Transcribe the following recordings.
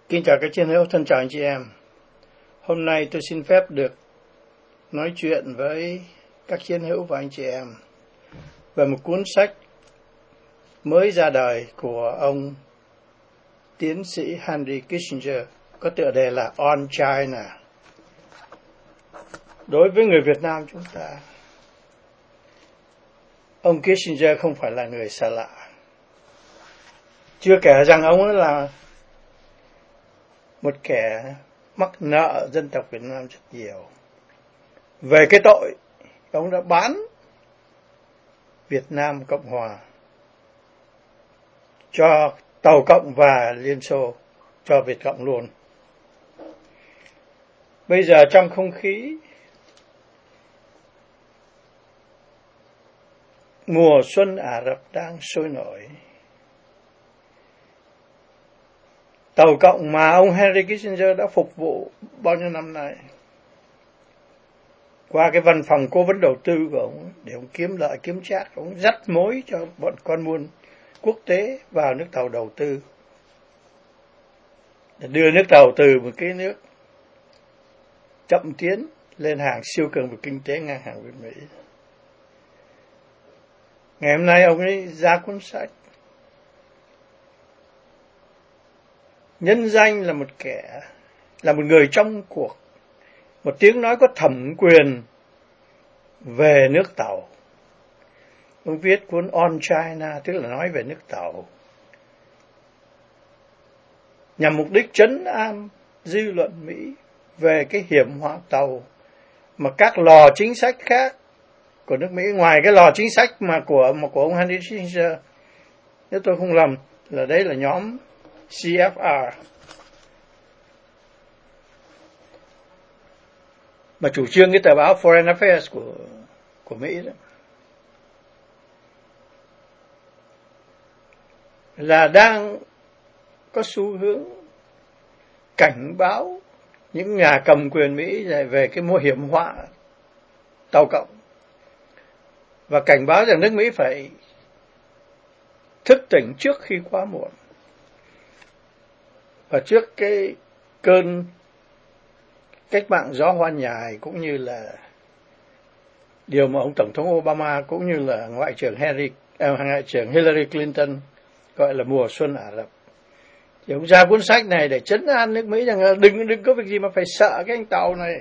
Kính chào các chiến hữu, thân chào anh chị em. Hôm nay tôi xin phép được nói chuyện với các chiến hữu và anh chị em về một cuốn sách mới ra đời của ông tiến sĩ Henry Kissinger có tựa đề là On China. Đối với người Việt Nam chúng ta, ông Kissinger không phải là người xa lạ. Chưa kể rằng ông ấy là một kẻ mắc nợ dân tộc Việt Nam rất nhiều. Về cái tội, ông đã bán Việt Nam Cộng Hòa cho Tàu Cộng và Liên Xô, cho Việt Cộng luôn. Bây giờ trong không khí mùa xuân Ả Rập đang sôi nổi, Tàu Cộng mà ông Henry Kissinger đã phục vụ bao nhiêu năm nay, qua cái văn phòng cố vấn đầu tư của ông, để ông kiếm lợi kiếm trác, ông dắt mối cho bọn con buôn quốc tế vào nước Tàu đầu tư, để đưa nước Tàu từ một cái nước chậm tiến lên hàng siêu cường về kinh tế ngang hàng với Mỹ. Ngày hôm nay ông ấy ra cuốn sách nhân danh là một kẻ, là một người trong cuộc, một tiếng nói có thẩm quyền về nước Tàu. Ông viết cuốn On China, tức là nói về nước Tàu, nhằm mục đích trấn an dư luận Mỹ về cái hiểm họa Tàu mà các lò chính sách khác của nước Mỹ, ngoài cái lò chính sách mà của ông Henry Kissinger, nếu tôi không lầm là đấy là nhóm CFR, mà chủ trương cái tờ báo Foreign Affairs của Mỹ đó, là đang có xu hướng cảnh báo những nhà cầm quyền Mỹ về cái mối hiểm họa Tàu Cộng, và cảnh báo rằng nước Mỹ phải thức tỉnh trước khi quá muộn, và trước cái cơn cách mạng gió hoa nhài, cũng như là điều mà ông Tổng thống Obama cũng như là Ngoại trưởng Hillary Clinton gọi là mùa xuân Ả Rập. Thì ông ra cuốn sách này để trấn an nước Mỹ rằng đừng có việc gì mà phải sợ cái anh Tàu này.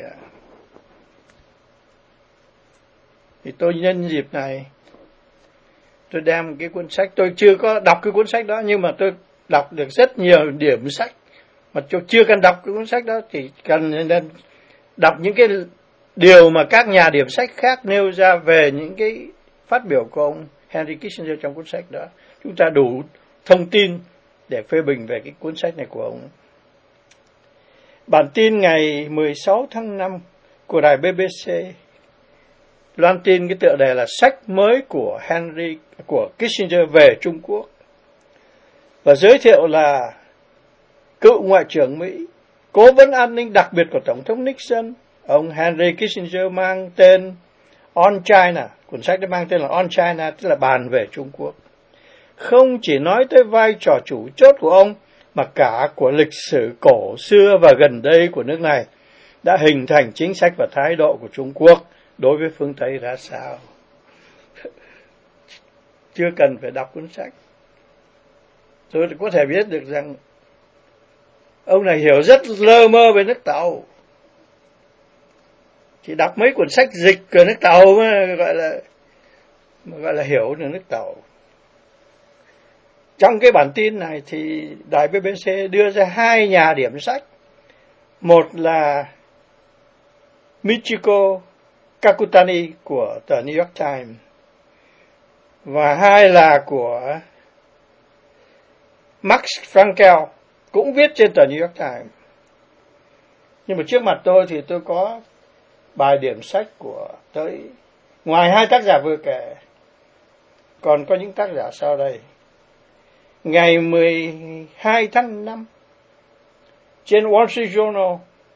Thì tôi nhân dịp này tôi đem cái cuốn sách, tôi chưa có đọc cái cuốn sách đó, nhưng mà tôi đọc được rất nhiều điểm sách mà tôi chưa cần đọc cái cuốn sách đó, thì cần nên đọc những cái điều mà các nhà điểm sách khác nêu ra về những cái phát biểu của ông Henry Kissinger trong cuốn sách đó. Chúng ta đủ thông tin để phê bình về cái cuốn sách này của ông. Bản tin ngày 16 tháng 5 của đài BBC loan tin cái tựa đề là sách mới của Kissinger về Trung Quốc, và giới thiệu là cựu Ngoại trưởng Mỹ, cố vấn an ninh đặc biệt của Tổng thống Nixon, ông Henry Kissinger, mang tên On China. Cuốn sách đó mang tên là On China, tức là bàn về Trung Quốc. Không chỉ nói tới vai trò chủ chốt của ông, mà cả của lịch sử cổ xưa và gần đây của nước này đã hình thành chính sách và thái độ của Trung Quốc đối với phương Tây ra sao. Chưa cần phải đọc cuốn sách, tôi có thể biết được rằng ông này hiểu rất lơ mơ về nước Tàu. Chỉ đọc mấy cuốn sách dịch của nước Tàu mà gọi là hiểu được nước Tàu. Trong cái bản tin này thì đài BBC đưa ra hai nhà điểm sách. Một là Michiko Kakutani của tờ New York Times, và hai là của Max Frankel, cũng viết trên tờ New York Times. Nhưng mà trước mặt tôi thì tôi có bài điểm sách của tới, ngoài hai tác giả vừa kể, còn có những tác giả sau đây. Ngày 12 tháng 5 trên Wall Street Journal,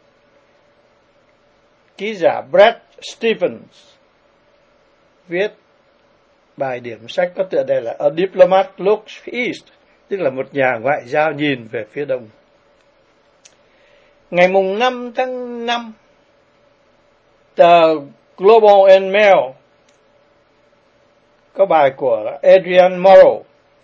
ký giả Brad Stevens viết bài điểm sách có tựa đề là A Diplomat Looks East, tức là một nhà ngoại giao nhìn về phía đông. Ngày mùng 5 tháng 5, tờ Global and Mail có bài của Adrian Morrow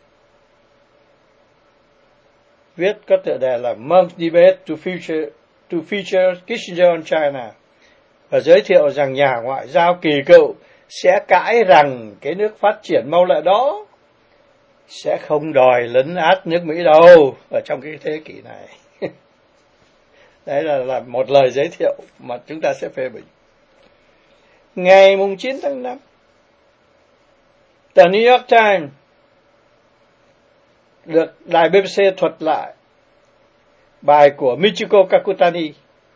viết có tựa đề là Month Debate to feature Kissinger on China, và giới thiệu rằng nhà ngoại giao kỳ cựu sẽ cãi rằng cái nước phát triển mau lẹ đó sẽ không đòi lấn át nước Mỹ đâu ở trong cái thế kỷ này. Đấy là một lời giới thiệu mà chúng ta sẽ phê bình. Ngày mùng 9 tháng 5, tờ New York Times được đài BBC thuật lại bài của Michiko Kakutani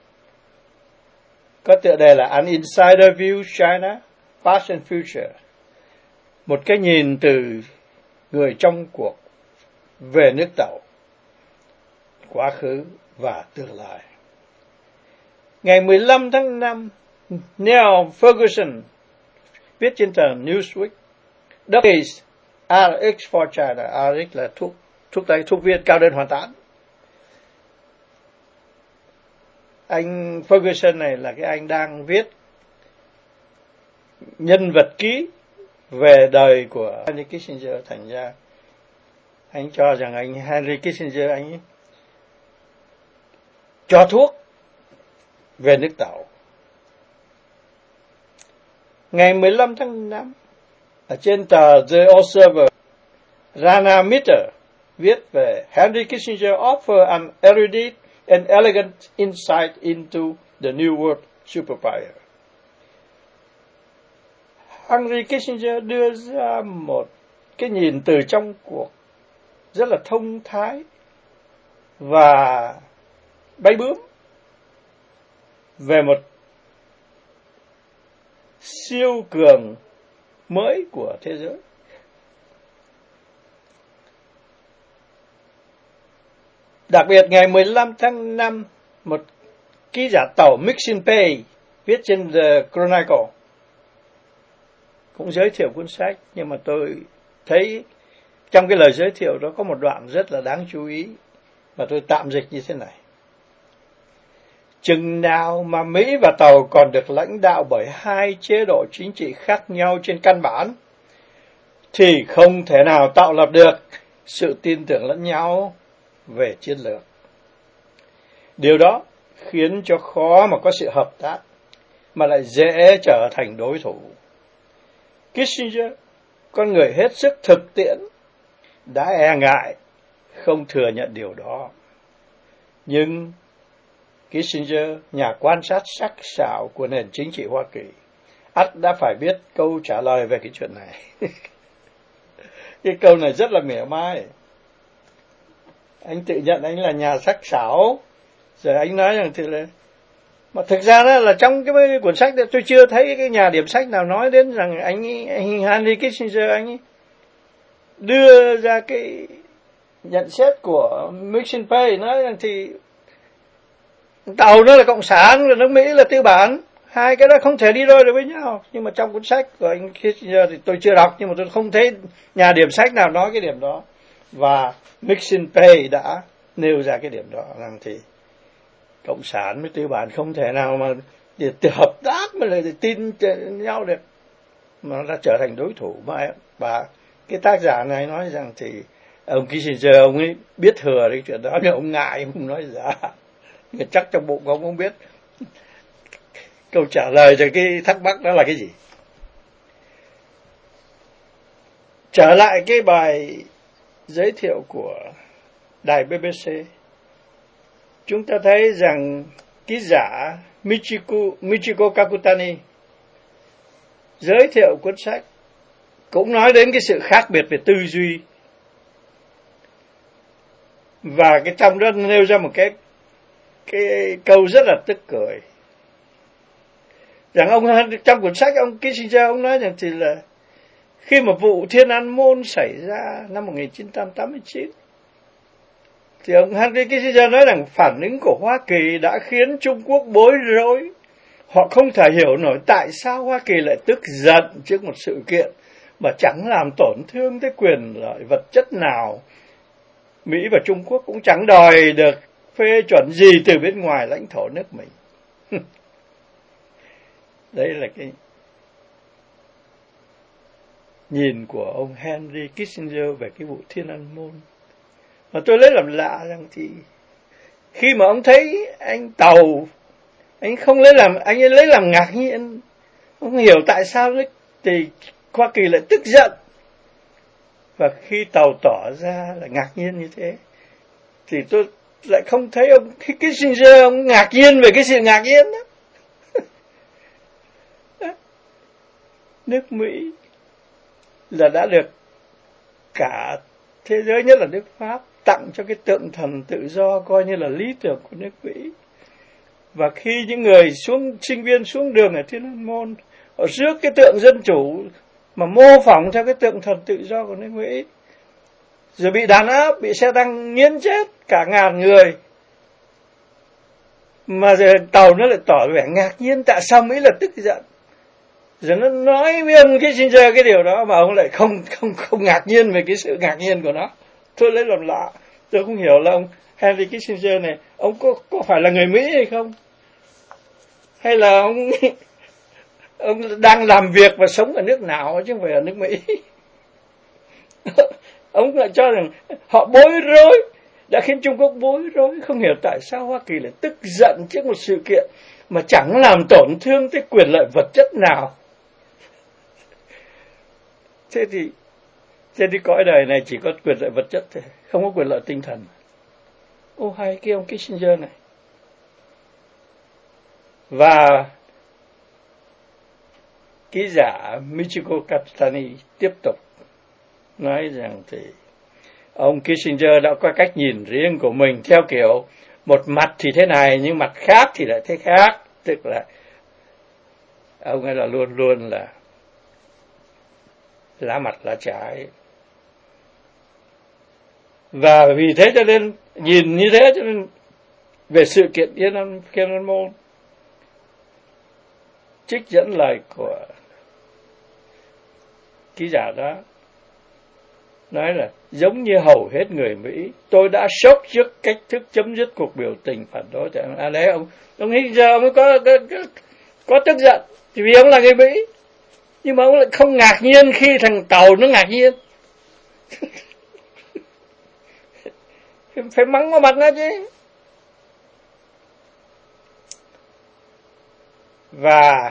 có tựa đề là An Insider View China, Past and Future, một cái nhìn từ người trong cuộc về nước Tàu, quá khứ và tương lai. Ngày 15 tháng 5, Neil Ferguson viết trên tờ Newsweek, Decades RX for China. RX là thuốc viên cao đơn hoàn tán. Anh Ferguson này là cái anh đang viết nhân vật ký về đời của Henry Kissinger, thành ra anh cho rằng anh Henry Kissinger anh cho thuốc về nước Tàu. Ngày 15 tháng 5, ở trên tờ The Observer, Rana Mitter viết về Henry Kissinger offer an erudite and elegant insight into the New World Superpower. Henry Kissinger đưa ra một cái nhìn từ trong cuộc rất là thông thái và bay bướm về một siêu cường mới của thế giới. Đặc biệt ngày 15 tháng 5, một ký giả Tàu Mixin Pei viết trên The Chronicle cũng giới thiệu cuốn sách, nhưng mà tôi thấy trong cái lời giới thiệu đó có một đoạn rất là đáng chú ý mà tôi tạm dịch như thế này. Chừng nào mà Mỹ và Tàu còn được lãnh đạo bởi hai chế độ chính trị khác nhau trên căn bản, thì không thể nào tạo lập được sự tin tưởng lẫn nhau về chiến lược. Điều đó khiến cho khó mà có sự hợp tác, mà lại dễ trở thành đối thủ. Kissinger, con người hết sức thực tiễn, đã e ngại không thừa nhận điều đó. Nhưng Kissinger, nhà quan sát sắc sảo của nền chính trị Hoa Kỳ, ắt đã phải biết câu trả lời về cái chuyện này. Cái câu này rất là mỉa mai. Anh tự nhận anh là nhà sắc sảo, rồi anh nói rằng thì là, mà thực ra đó là trong cái cuốn sách đó tôi chưa thấy cái nhà điểm sách nào nói đến rằng anh Henry Kissinger anh ấy đưa ra cái nhận xét của Mixin Pei, nói rằng thì Tàu nó là cộng sản, rồi nước Mỹ là tư bản, hai cái đó không thể đi đôi được với nhau. Nhưng mà trong cuốn sách của anh Kissinger thì tôi chưa đọc, nhưng mà tôi không thấy nhà điểm sách nào nói cái điểm đó. Và Mixin Pei đã nêu ra cái điểm đó, rằng thì cộng sản với tư bản không thể nào mà để hợp tác mà lại tin nhau được, mà nó đã trở thành đối thủ. Và cái tác giả này nói rằng thì ông Kissinger ông ấy biết thừa cái chuyện đó, nhưng ông ngại không nói ra. Chắc trong bụng ông không biết câu trả lời cho cái thắc mắc đó là cái gì. Trở lại cái bài giới thiệu của đài BBC, chúng ta thấy rằng ký giả Michiko Kakutani giới thiệu cuốn sách cũng nói đến cái sự khác biệt về tư duy, và cái trong đó nêu ra một cái câu rất là tức cười, rằng ông trong cuốn sách ông Kissinger ông nói rằng thì là khi mà vụ Thiên An Môn xảy ra năm 1989, thì ông Henry Kissinger nói rằng phản ứng của Hoa Kỳ đã khiến Trung Quốc bối rối. Họ không thể hiểu nổi tại sao Hoa Kỳ lại tức giận trước một sự kiện mà chẳng làm tổn thương tới quyền lợi vật chất nào. Mỹ và Trung Quốc cũng chẳng đòi được phê chuẩn gì từ bên ngoài lãnh thổ nước mình. Đấy là cái nhìn của ông Henry Kissinger về cái vụ Thiên An Môn. Mà tôi lấy làm lạ rằng thì khi mà ông thấy anh Tàu, anh không lấy làm, anh ấy lấy làm ngạc nhiên, không hiểu tại sao đấy, thì Hoa Kỳ lại tức giận. Và khi Tàu tỏ ra là ngạc nhiên như thế, thì tôi lại không thấy ông Kissinger ông ngạc nhiên về cái sự ngạc nhiên đó. Nước Mỹ là đã được cả thế giới, nhất là nước Pháp, tặng cho cái tượng thần tự do coi như là lý tưởng của nước Mỹ. Và khi những người sinh viên xuống đường ở Thiên An Môn, họ rước cái tượng dân chủ mà mô phỏng theo cái tượng thần tự do của nước Mỹ, rồi bị đàn áp, bị xe tăng nghiến chết cả ngàn người, mà giờ Tàu nó lại tỏ vẻ ngạc nhiên tại sao Mỹ là tức giận. Rồi nó nói với ông Kissinger cái điều đó mà ông lại không ngạc nhiên về cái sự ngạc nhiên của nó. Tôi lấy làm lạ. Tôi không hiểu là ông Henry Kissinger này, ông có phải là người Mỹ hay không? Hay là ông đang làm việc và sống ở nước nào chứ không phải ở nước Mỹ? Ông lại cho rằng họ bối rối, đã khiến Trung Quốc bối rối, không hiểu tại sao Hoa Kỳ lại tức giận trước một sự kiện mà chẳng làm tổn thương tới quyền lợi vật chất nào. Thế thì cõi đời này chỉ có quyền lợi vật chất thôi, không có quyền lợi tinh thần. Ô hay cái ông Kissinger này. Và ký giả Michiko Katsutani tiếp tục nói rằng thì ông Kissinger đã có cách nhìn riêng của mình theo kiểu một mặt thì thế này nhưng mặt khác thì lại thế khác, tức là ông ấy là luôn luôn là lá mặt lá trái. Và vì thế cho nên nhìn như thế cho nên về sự kiện Thiên An Môn, trích dẫn lời của ký giả đó nói là giống như hầu hết người Mỹ, tôi đã sốc trước cách thức chấm dứt cuộc biểu tình phản đối. Đấy, ông Hitler ông ấy có tức giận vì ông là người Mỹ, nhưng mà ông lại không ngạc nhiên khi thằng Tàu nó ngạc nhiên. Phải mắng vào mặt nó chứ. Và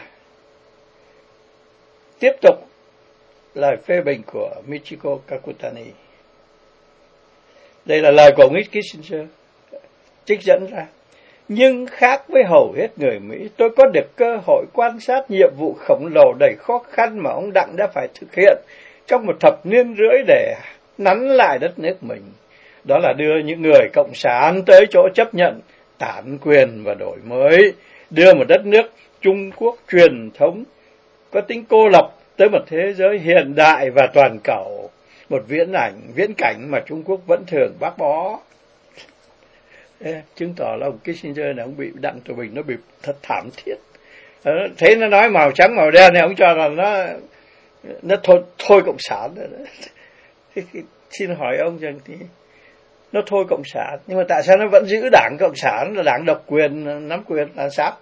tiếp tục lời phê bình của Michiko Kakutani. Đây là lời của ông Kissinger trích dẫn ra. Nhưng khác với hầu hết người Mỹ, tôi có được cơ hội quan sát nhiệm vụ khổng lồ đầy khó khăn mà ông Đặng đã phải thực hiện trong một thập niên rưỡi để nắn lại đất nước mình. Đó là đưa những người cộng sản tới chỗ chấp nhận tản quyền và đổi mới, đưa một đất nước Trung Quốc truyền thống có tính cô lập tới một thế giới hiện đại và toàn cầu, một viễn cảnh mà Trung Quốc vẫn thường bác bó. Chứng tỏ là ông Kissinger này, ông bị Đặng Tiểu Bình nó bị thật thảm thiết. Thế nó nói màu trắng màu đen này, ông cho rằng nó thôi cộng sản rồi đó. Xin hỏi ông rằng thì nó thôi cộng sản, nhưng mà tại sao nó vẫn giữ đảng cộng sản là đảng độc quyền, nắm quyền là sao?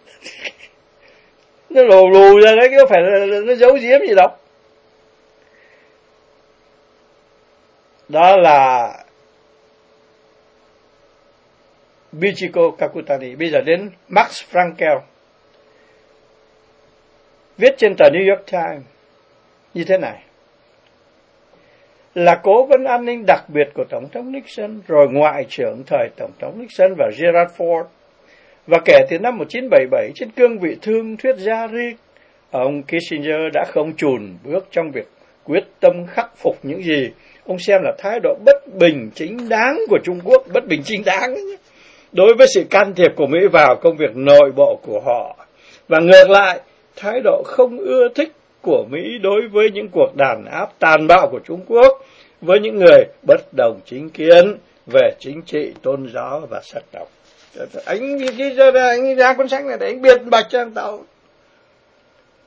Nó lù ra đấy, có phải là nó giấu giếm gì đâu. Đó là Michiko Kakutani. Bây giờ đến Max Frankel, viết trên tờ New York Times như thế này: là cố vấn an ninh đặc biệt của Tổng thống Nixon, rồi Ngoại trưởng thời Tổng thống Nixon và Gerald Ford, và kể từ năm 1977 trên cương vị thương thuyết gia riêng, ông Kissinger đã không chùn bước trong việc quyết tâm khắc phục những gì ông xem là thái độ bất bình chính đáng của Trung Quốc, bất bình chính đáng đối với sự can thiệp của Mỹ vào công việc nội bộ của họ, và ngược lại, thái độ không ưa thích của Mỹ đối với những cuộc đàn áp tàn bạo của Trung Quốc với những người bất đồng chính kiến về chính trị, tôn giáo và sắc tộc. Anh ra cuốn sách này để anh biện bạch cho thằng Tàu.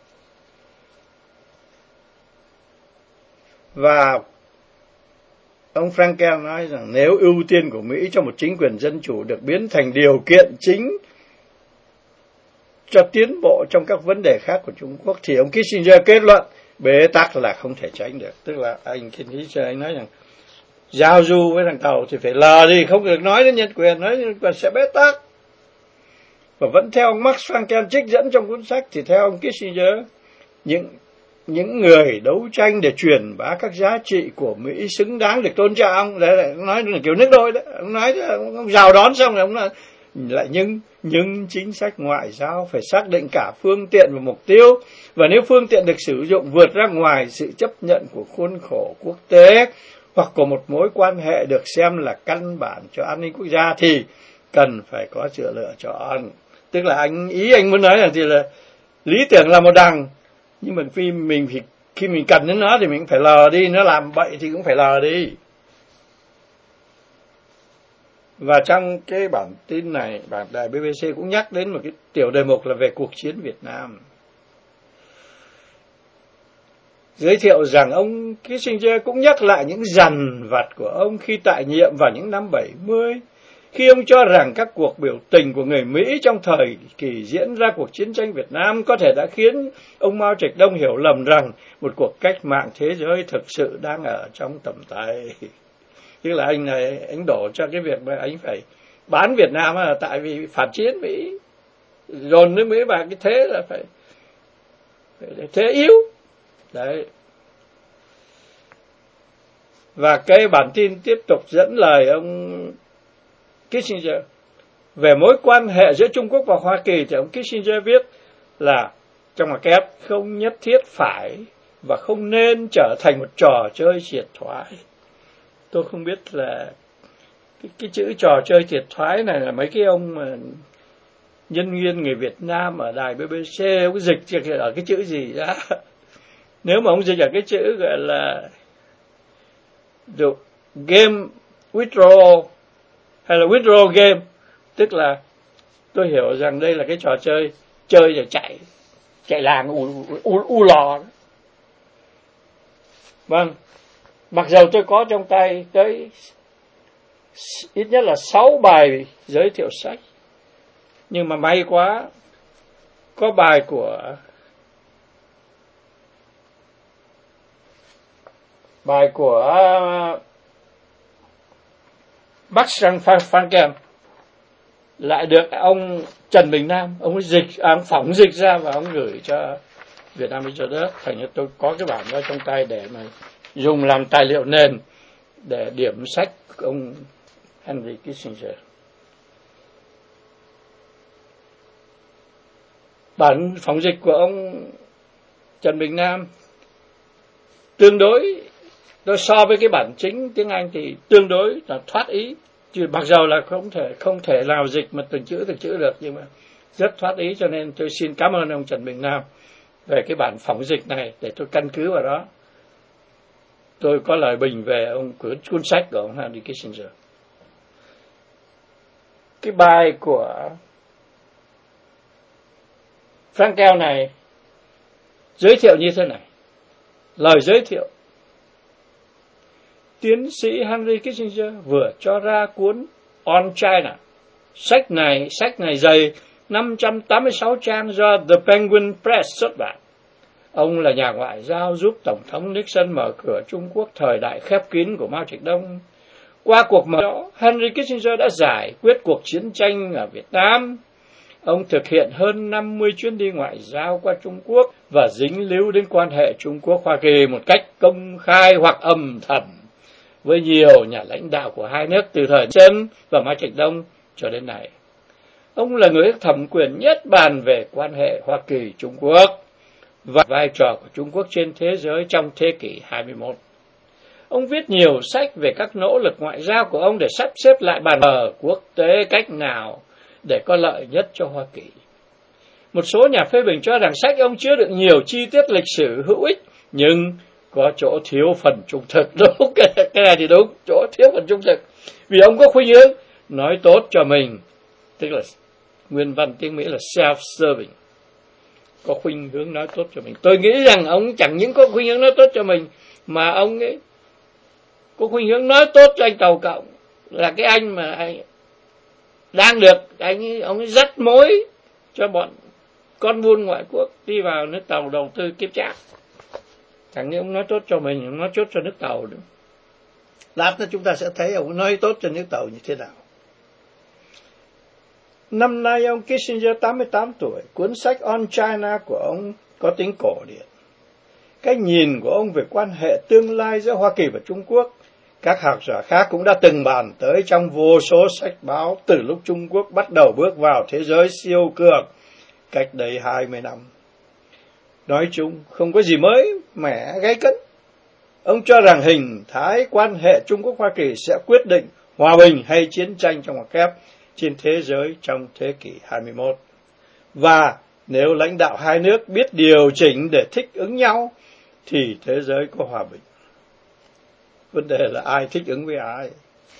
Và ông Frankel nói rằng nếu ưu tiên của Mỹ cho một chính quyền dân chủ được biến thành điều kiện chính cho tiến bộ trong các vấn đề khác của Trung Quốc, thì ông Kissinger kết luận bế tắc là không thể tránh được. Tức là anh Kissinger anh nói rằng giao du với thằng Tàu thì phải lờ đi, không được nói đến nhân quyền, nói nhân quyền sẽ bế tắc. Và vẫn theo ông Max Frankel trích dẫn trong cuốn sách, thì theo ông Kissinger, những người đấu tranh để truyền bá các giá trị của Mỹ xứng đáng được tôn trọng. Để nói là kiểu nước đôi đó, ông nói ông rào đón xong rồi ông nói lại nhưng chính sách ngoại giao phải xác định cả phương tiện và mục tiêu, và nếu phương tiện được sử dụng vượt ra ngoài sự chấp nhận của khuôn khổ quốc tế hoặc của một mối quan hệ được xem là căn bản cho an ninh quốc gia thì cần phải có sự lựa chọn. Tức là ý anh muốn nói là thì là lý tưởng là một đằng, nhưng mà khi mình cần đến nó thì mình phải lờ đi, nó làm bậy thì cũng phải lờ đi. Và trong cái bản tin này, bản đài BBC cũng nhắc đến một cái tiểu đề mục là về cuộc chiến Việt Nam. Giới thiệu rằng ông Kissinger cũng nhắc lại những dằn vặt của ông khi tại nhiệm vào những năm 70, khi ông cho rằng các cuộc biểu tình của người Mỹ trong thời kỳ diễn ra cuộc chiến tranh Việt Nam có thể đã khiến ông Mao Trạch Đông hiểu lầm rằng một cuộc cách mạng thế giới thực sự đang ở trong tầm tay. Tức là anh đổ cho cái việc mà anh phải bán Việt Nam là tại vì phản chiến Mỹ, dồn nước Mỹ vào cái thế là phải thế yếu. Đấy. Và cái bản tin tiếp tục dẫn lời ông Kissinger về mối quan hệ giữa Trung Quốc và Hoa Kỳ, thì ông Kissinger viết là trong ngoặc kép không nhất thiết phải và không nên trở thành một trò chơi triệt thoái. Tôi không biết là cái chữ trò chơi triệt thoái này là mấy cái ông mà nhân viên người Việt Nam ở đài BBC ông dịch ở cái chữ gì đó. Nếu mà ông dịch ở cái chữ gọi là the game withdrawal hay là withdrawal game, tức là tôi hiểu rằng đây là cái trò chơi rồi chạy làng u lò. Vâng, mặc dầu tôi có trong tay tới ít nhất là 6 bài giới thiệu sách, nhưng mà may quá có bài của Max Frankel lại được ông Trần Bình Nam ông phỏng dịch ra và ông gửi cho Việt Nam Institute. Thành ra tôi có cái bản đó trong tay để mà dùng làm tài liệu nền để điểm sách của ông Henry Kissinger. Bản phỏng dịch của ông Trần Bình Nam tương đối, tôi so với cái bản chính tiếng Anh thì tương đối là thoát ý, chứ mặc dầu là không thể nào dịch mà từng chữ được, nhưng mà rất thoát ý, cho nên tôi xin cảm ơn ông Trần Bình Nam về cái bản phỏng dịch này để tôi căn cứ vào đó. Tôi có lời bình về cuốn sách của ông Henry Kissinger. Cái bài của Frankel này giới thiệu như thế này. Lời giới thiệu: tiến sĩ Henry Kissinger vừa cho ra cuốn On China. Sách này dày 586 trang do The Penguin Press xuất bản. Ông là nhà ngoại giao giúp Tổng thống Nixon mở cửa Trung Quốc thời đại khép kín của Mao Trạch Đông. Qua cuộc mở đó, Henry Kissinger đã giải quyết cuộc chiến tranh ở Việt Nam. Ông thực hiện hơn 50 chuyến đi ngoại giao qua Trung Quốc và dính líu đến quan hệ Trung Quốc-Hoa Kỳ một cách công khai hoặc âm thầm với nhiều nhà lãnh đạo của hai nước từ thời Nixon và Mao Trạch Đông cho đến nay. Ông là người thẩm quyền nhất bàn về quan hệ Hoa Kỳ-Trung Quốc và vai trò của Trung Quốc trên thế giới trong thế kỷ 21. Ông viết nhiều sách về các nỗ lực ngoại giao của ông để sắp xếp lại bàn cờ quốc tế cách nào để có lợi nhất cho Hoa Kỳ. Một số nhà phê bình cho rằng sách ông chứa đựng nhiều chi tiết lịch sử hữu ích, nhưng có chỗ thiếu phần trung thực. Đúng, cái này thì đúng, chỗ thiếu phần trung thực. Vì ông có khuynh hướng nói tốt cho mình, tức là nguyên văn tiếng Mỹ là self-serving, có khuynh hướng nói tốt cho mình. Tôi nghĩ rằng ông chẳng những có khuynh hướng nói tốt cho mình, mà ông ấy có khuynh hướng nói tốt cho anh Tàu Cộng, là cái anh mà anh đang được ông ấy dắt mối cho bọn con buôn ngoại quốc đi vào nước Tàu đầu tư kiếp trác. Chẳng như ông nói tốt cho mình, ông nói tốt cho nước Tàu nữa. Lát nữa chúng ta sẽ thấy ông nói tốt cho nước Tàu như thế nào. Năm nay ông Kissinger 88 tuổi, cuốn sách On China của ông có tính cổ điển. Cái nhìn của ông về quan hệ tương lai giữa Hoa Kỳ và Trung Quốc, các học giả khác cũng đã từng bàn tới trong vô số sách báo từ lúc Trung Quốc bắt đầu bước vào thế giới siêu cường cách đây 20 năm. Nói chung, không có gì mới mẻ gay cấn. Ông cho rằng hình thái quan hệ Trung Quốc-Hoa Kỳ sẽ quyết định hòa bình hay chiến tranh trong ngoặc kép trên thế giới trong thế kỷ 21. Và nếu lãnh đạo hai nước biết điều chỉnh để thích ứng nhau, thì thế giới có hòa bình. Vấn đề là ai thích ứng với ai.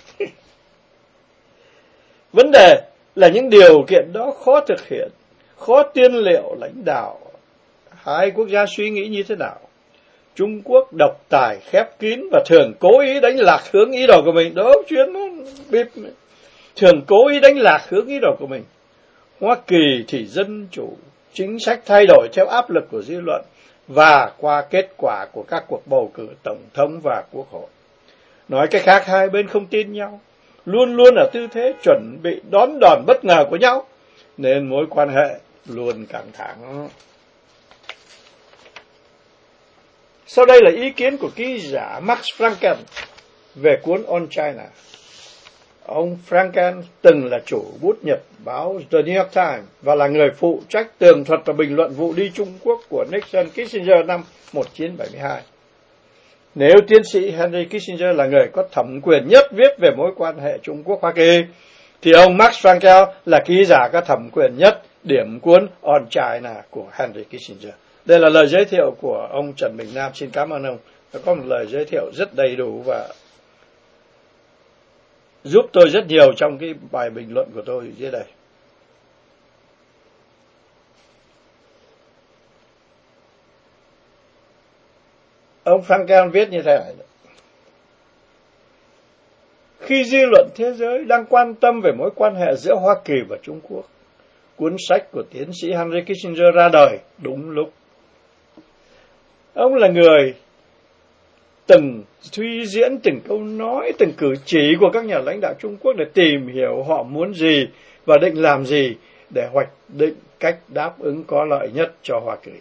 Vấn đề là những điều kiện đó khó thực hiện, khó tiên liệu lãnh đạo hai quốc gia suy nghĩ như thế nào. Trung Quốc độc tài, khép kín và thường cố ý đánh lạc hướng ý đồ của mình. Đó, chuyến nó bịp. Thường cố ý đánh lạc hướng ý đồ của mình. Hoa Kỳ thì dân chủ, chính sách thay đổi theo áp lực của dư luận và qua kết quả của các cuộc bầu cử tổng thống và quốc hội. Nói cách khác, hai bên không tin nhau, luôn luôn ở tư thế chuẩn bị đón đòn bất ngờ của nhau, nên mối quan hệ luôn căng thẳng. Sau đây là ý kiến của ký giả Max Franken về cuốn On China. Ông Franken từng là chủ bút nhật báo The New York Times và là người phụ trách tường thuật và bình luận vụ đi Trung Quốc của Nixon Kissinger năm 1972. Nếu tiến sĩ Henry Kissinger là người có thẩm quyền nhất viết về mối quan hệ Trung Quốc-Hoa Kỳ, thì ông Max Frankel là ký giả có thẩm quyền nhất điểm cuốn On China của Henry Kissinger. Đây là lời giới thiệu của ông Trần Bình Nam. Xin cảm ơn ông đã có một lời giới thiệu rất đầy đủ và giúp tôi rất nhiều trong cái bài bình luận của tôi dưới đây. Ông Frankel viết như thế này: khi dư luận thế giới đang quan tâm về mối quan hệ giữa Hoa Kỳ và Trung Quốc, cuốn sách của tiến sĩ Henry Kissinger ra đời đúng lúc. Ông là người từng suy diễn từng câu nói, từng cử chỉ của các nhà lãnh đạo Trung Quốc để tìm hiểu họ muốn gì và định làm gì để hoạch định cách đáp ứng có lợi nhất cho Hoa Kỳ.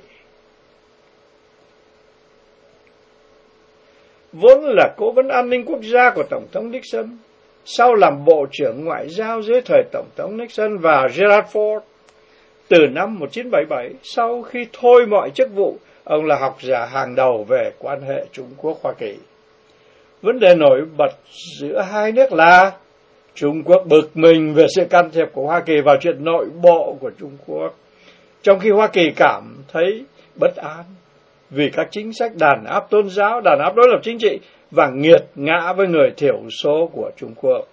Vốn là cố vấn an ninh quốc gia của Tổng thống Nixon, sau làm Bộ trưởng Ngoại giao dưới thời Tổng thống Nixon và Gerald Ford. Từ năm 1977, sau khi thôi mọi chức vụ, ông là học giả hàng đầu về quan hệ Trung Quốc-Hoa Kỳ. Vấn đề nổi bật giữa hai nước là Trung Quốc bực mình về sự can thiệp của Hoa Kỳ vào chuyện nội bộ của Trung Quốc, trong khi Hoa Kỳ cảm thấy bất an vì các chính sách đàn áp tôn giáo, đàn áp đối lập chính trị và nghiệt ngã với người thiểu số của Trung Quốc.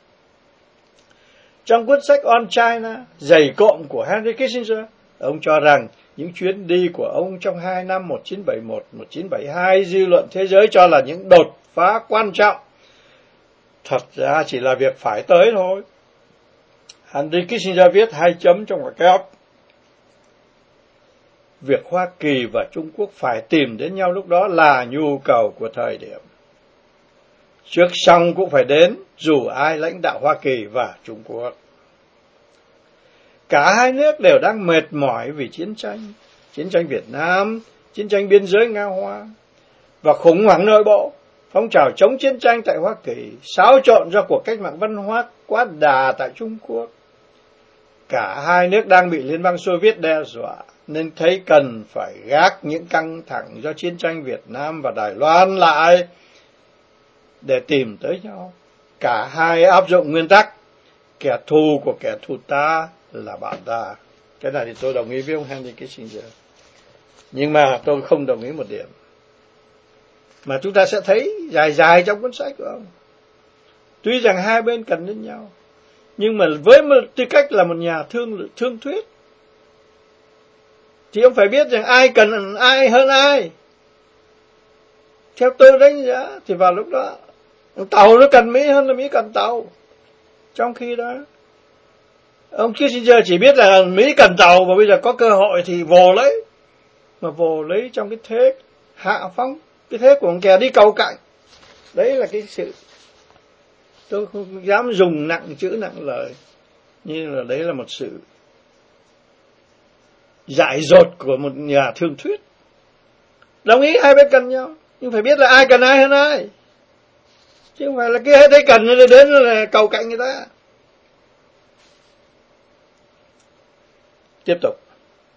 Trong cuốn sách On China, dày cộm của Henry Kissinger, ông cho rằng những chuyến đi của ông trong 2 năm 1971-1972, dư luận thế giới cho là những đột phá quan trọng. Thật ra chỉ là việc phải tới thôi. Henry Kissinger viết 2 chấm trong ngoặc kép: việc Hoa Kỳ và Trung Quốc phải tìm đến nhau lúc đó là nhu cầu của thời điểm. Trước sau cũng phải đến, dù ai lãnh đạo Hoa Kỳ và Trung Quốc. Cả hai nước đều đang mệt mỏi vì chiến tranh Việt Nam, chiến tranh biên giới Nga Hoa và khủng hoảng nội bộ, phong trào chống chiến tranh tại Hoa Kỳ, xáo trộn do cuộc cách mạng văn hóa quá đà tại Trung Quốc. Cả hai nước đang bị Liên bang Xô Viết đe dọa, nên thấy cần phải gác những căng thẳng do chiến tranh Việt Nam và Đài Loan lại để tìm tới nhau. Cả hai áp dụng nguyên tắc kẻ thù của kẻ thù ta là bạn ta. Cái này thì tôi đồng ý với ông Henry Kissinger. Nhưng mà tôi không đồng ý một điểm mà chúng ta sẽ thấy dài trong cuốn sách của ông. Tuy rằng hai bên cần đến nhau, nhưng mà với tư cách là một nhà thương thuyết thì ông phải biết rằng ai cần ai hơn ai. Theo tôi đánh giá thì vào lúc đó Tàu nó cần Mỹ hơn là Mỹ cần tàu. Trong khi đó ông Kissinger chỉ biết là Mỹ cần tàu và bây giờ có cơ hội thì vồ lấy. Mà vồ lấy trong cái thế hạ phong, cái thế của kẻ đi cầu cạnh. Đấy là cái sự, tôi không dám dùng nặng chữ nặng lời, nhưng là đấy là một sự dại dột của một nhà thương thuyết. Đồng ý hai bên cần nhau, nhưng phải biết là ai cần ai hơn ai, chứ không phải là cái thấy cần nó đến là cầu cạnh người ta. Tiếp tục.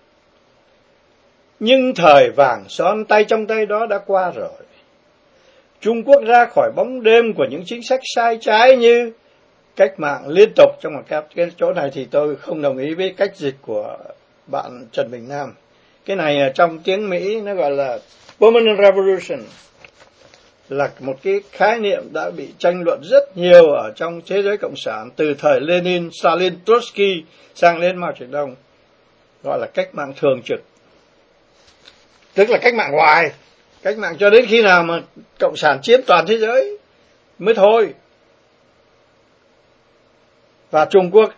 Nhưng thời vàng son tay trong tay đó đã qua rồi. Trung Quốc ra khỏi bóng đêm của những chính sách sai trái như cách mạng liên tục. Trong cái chỗ này thì tôi không đồng ý với cách dịch của bạn Trần Bình Nam. Cái này trong tiếng Mỹ nó gọi là Permanent Revolution, là một cái khái niệm đã bị tranh luận rất nhiều ở trong thế giới cộng sản từ thời Lenin, Stalin, Trotsky sang đến Mao Trạch-đông, gọi là cách mạng thường trực, tức là cách mạng hoài, cách mạng cho đến khi nào mà cộng sản chiếm toàn thế giới mới thôi. Và Trung Quốc,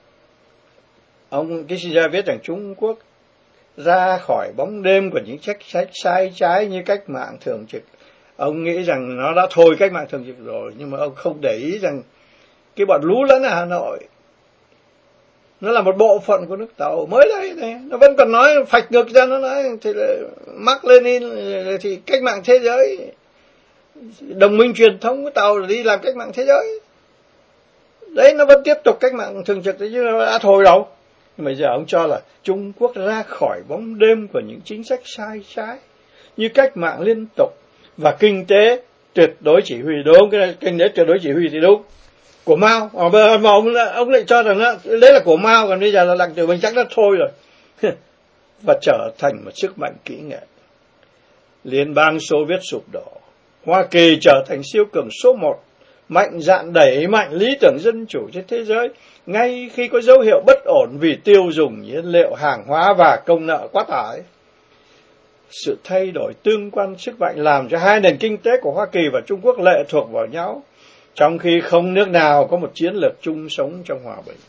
ông Kissinger viết rằng Trung Quốc ra khỏi bóng đêm của những chính sách sai trái như cách mạng thường trực. Ông nghĩ rằng nó đã thôi cách mạng thường trực rồi, nhưng mà ông không để ý rằng cái bọn lú lẫn ở Hà Nội nó là một bộ phận của nước Tàu. Mới đây này nó vẫn còn nói phạch ngược ra, nó nói thì là Mark Lenin thì cách mạng thế giới, đồng minh truyền thống với Tàu là đi làm cách mạng thế giới. Đấy, nó vẫn tiếp tục cách mạng thường trực đấy chứ nó đã thôi đâu. Nhưng mà giờ ông cho là Trung Quốc ra khỏi bóng đêm của những chính sách sai trái như cách mạng liên tục và kinh tế tuyệt đối chỉ huy. Đúng, cái kinh tế tuyệt đối chỉ huy thì đúng, của Mao. Mà ông lại cho rằng đấy là của Mao, còn bây giờ là Đặng Tiểu Bình chắc đã thôi rồi. Và trở thành một sức mạnh kỹ nghệ. Liên bang Xô Viết sụp đổ, Hoa Kỳ trở thành siêu cường số 1, mạnh dạn đẩy mạnh lý tưởng dân chủ trên thế giới, ngay khi có dấu hiệu bất ổn vì tiêu dùng nhiên liệu, hàng hóa và công nợ quá tải. Sự thay đổi tương quan sức mạnh làm cho hai nền kinh tế của Hoa Kỳ và Trung Quốc lệ thuộc vào nhau, trong khi không nước nào có một chiến lược chung sống trong hòa bình.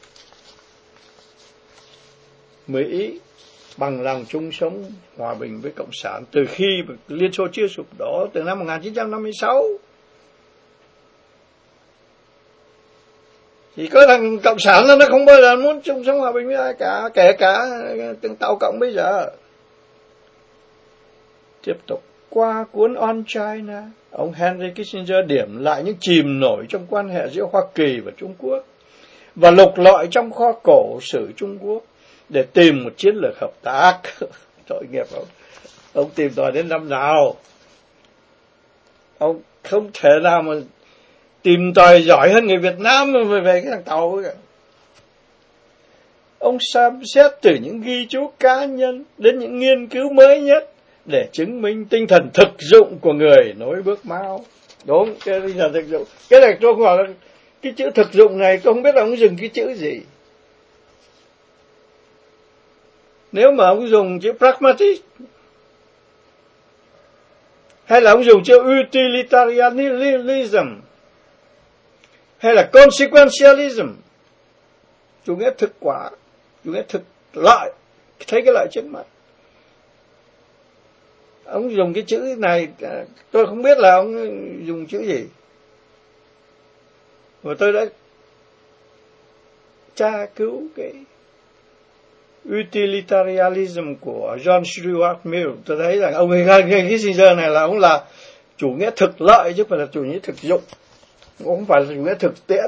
Mỹ bằng lòng chung sống hòa bình với Cộng sản từ khi Liên Xô chưa sụp đổ, từ năm 1956. Chỉ có thằng Cộng sản nó không bao giờ muốn chung sống hòa bình với ai cả, kể cả từng Tàu Cộng bây giờ. Tiếp tục, qua cuốn On China, ông Henry Kissinger điểm lại những chìm nổi trong quan hệ giữa Hoa Kỳ và Trung Quốc và lục lọi trong kho cổ sử Trung Quốc để tìm một chiến lược hợp tác. Tội nghiệp ông tìm tòi đến năm nào? Ông không thể nào mà tìm tòi giỏi hơn người Việt Nam về cái thằng Tàu ấy. Ông xem xét từ những ghi chú cá nhân đến những nghiên cứu mới nhất để chứng minh tinh thần thực dụng của người nối bước Mao. Đúng, cái tinh thần thực dụng. Cái này tôi không hỏi là cái chữ thực dụng này tôi không biết là ông dùng cái chữ gì. Nếu mà ông dùng chữ pragmatic hay là ông dùng chữ utilitarianism hay là consequentialism, chủ nghĩa thực quả, chủ nghĩa thực lợi, thấy cái lợi trước mặt. Ông dùng cái chữ này tôi không biết là ông dùng chữ gì, và tôi đã tra cứu cái utilitarianism của John Stuart Mill. Tôi thấy rằng ông Kissinger này là ông là chủ nghĩa thực lợi chứ không phải là chủ nghĩa thực dụng, ông không phải là chủ nghĩa thực tiễn.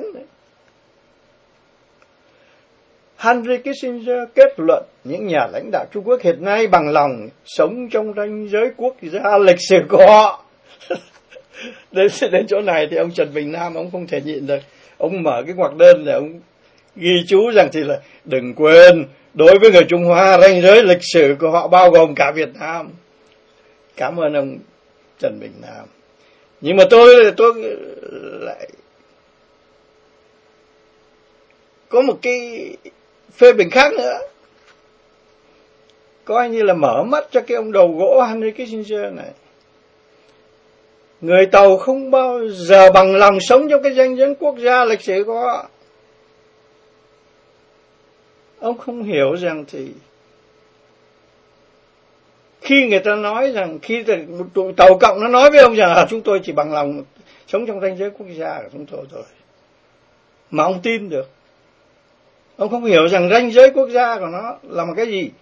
Henry Kissinger kết luận những nhà lãnh đạo Trung Quốc hiện nay bằng lòng sống trong ranh giới quốc gia lịch sử của họ. Đến chỗ này thì ông Trần Bình Nam ông không thể nhịn được, ông mở cái ngoặc đơn để ông ghi chú rằng thì là đừng quên đối với người Trung Hoa ranh giới lịch sử của họ bao gồm cả Việt Nam. Cảm ơn ông Trần Bình Nam. Nhưng mà tôi lại có một cái phê bình khác nữa, coi như là mở mắt cho cái ông đầu gỗ Henry Kissinger này. Người Tàu không bao giờ bằng lòng sống trong cái danh giới quốc gia lịch sử của họ. Ông không hiểu rằng thì khi người ta nói rằng, khi tụi Tàu Cộng nó nói với ông rằng chúng tôi chỉ bằng lòng sống trong danh giới quốc gia của chúng tôi thôi, mà ông tin được. Ông không hiểu rằng ranh giới quốc gia của nó là một cái gì.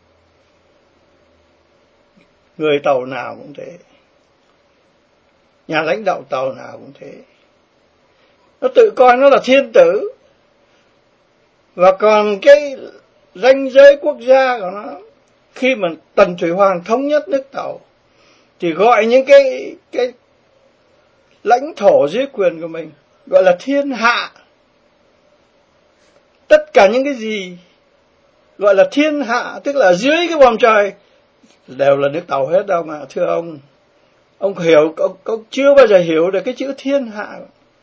Người Tàu nào cũng thế, nhà lãnh đạo Tàu nào cũng thế. Nó tự coi nó là thiên tử. Và còn cái ranh giới quốc gia của nó, khi mà Tần Thủy Hoàng thống nhất nước Tàu, thì gọi những cái lãnh thổ dưới quyền của mình gọi là thiên hạ. Tất cả những cái gì gọi là thiên hạ, tức là dưới cái vòm trời, đều là nước Tàu hết đâu mà. Thưa ông hiểu, ông chưa bao giờ hiểu được cái chữ thiên hạ.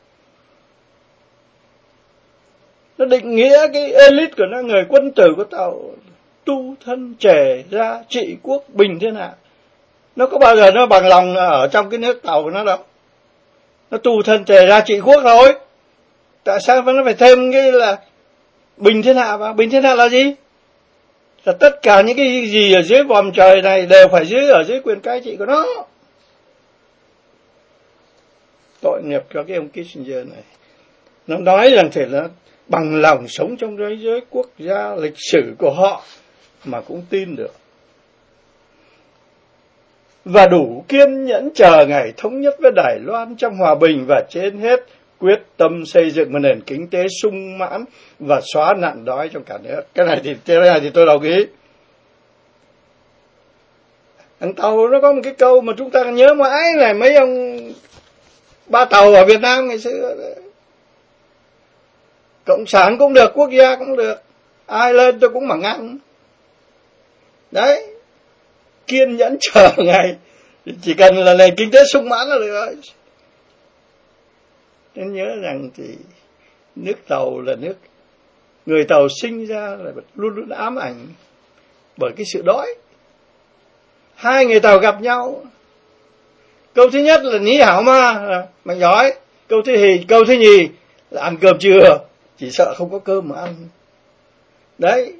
Nó định nghĩa cái elite của nó, người quân tử của Tàu, tu thân trẻ ra trị quốc bình thiên hạ. Nó có bao giờ nó bằng lòng ở trong cái nước Tàu của nó đâu. Nó tu thân trẻ ra trị quốc rồi. Tại sao nó phải thêm cái là bình thiên hạ vào? Bình thiên hạ là gì? Là tất cả những cái gì ở dưới vòm trời này đều phải ở dưới quyền cai trị của nó. Tội nghiệp cho cái ông Kissinger này. Nó nói rằng thể là bằng lòng sống trong ranh giới quốc gia lịch sử của họ mà cũng tin được. Và đủ kiên nhẫn chờ ngày thống nhất với Đài Loan trong hòa bình, và trên hết quyết tâm xây dựng một nền kinh tế sung mãn và xóa nạn đói trong cả nước. Cái này thì tôi đồng ý. Thằng Tàu nó có một cái câu mà chúng ta nhớ mãi này, mấy ông ba Tàu ở Việt Nam ngày xưa: cộng sản cũng được, quốc gia cũng được, ai lên tôi cũng mà ngăn. Đấy, kiên nhẫn chờ ngày, chỉ cần là nền kinh tế sung mãn là được rồi. Nên nhớ rằng thì nước Tàu là nước, người Tàu sinh ra là luôn luôn ám ảnh bởi cái sự đói. Hai người Tàu gặp nhau, câu thứ nhất là ní hảo ma, mày giỏi. Câu thứ nhì là ăn cơm chưa, chỉ sợ không có cơm mà ăn. Đấy.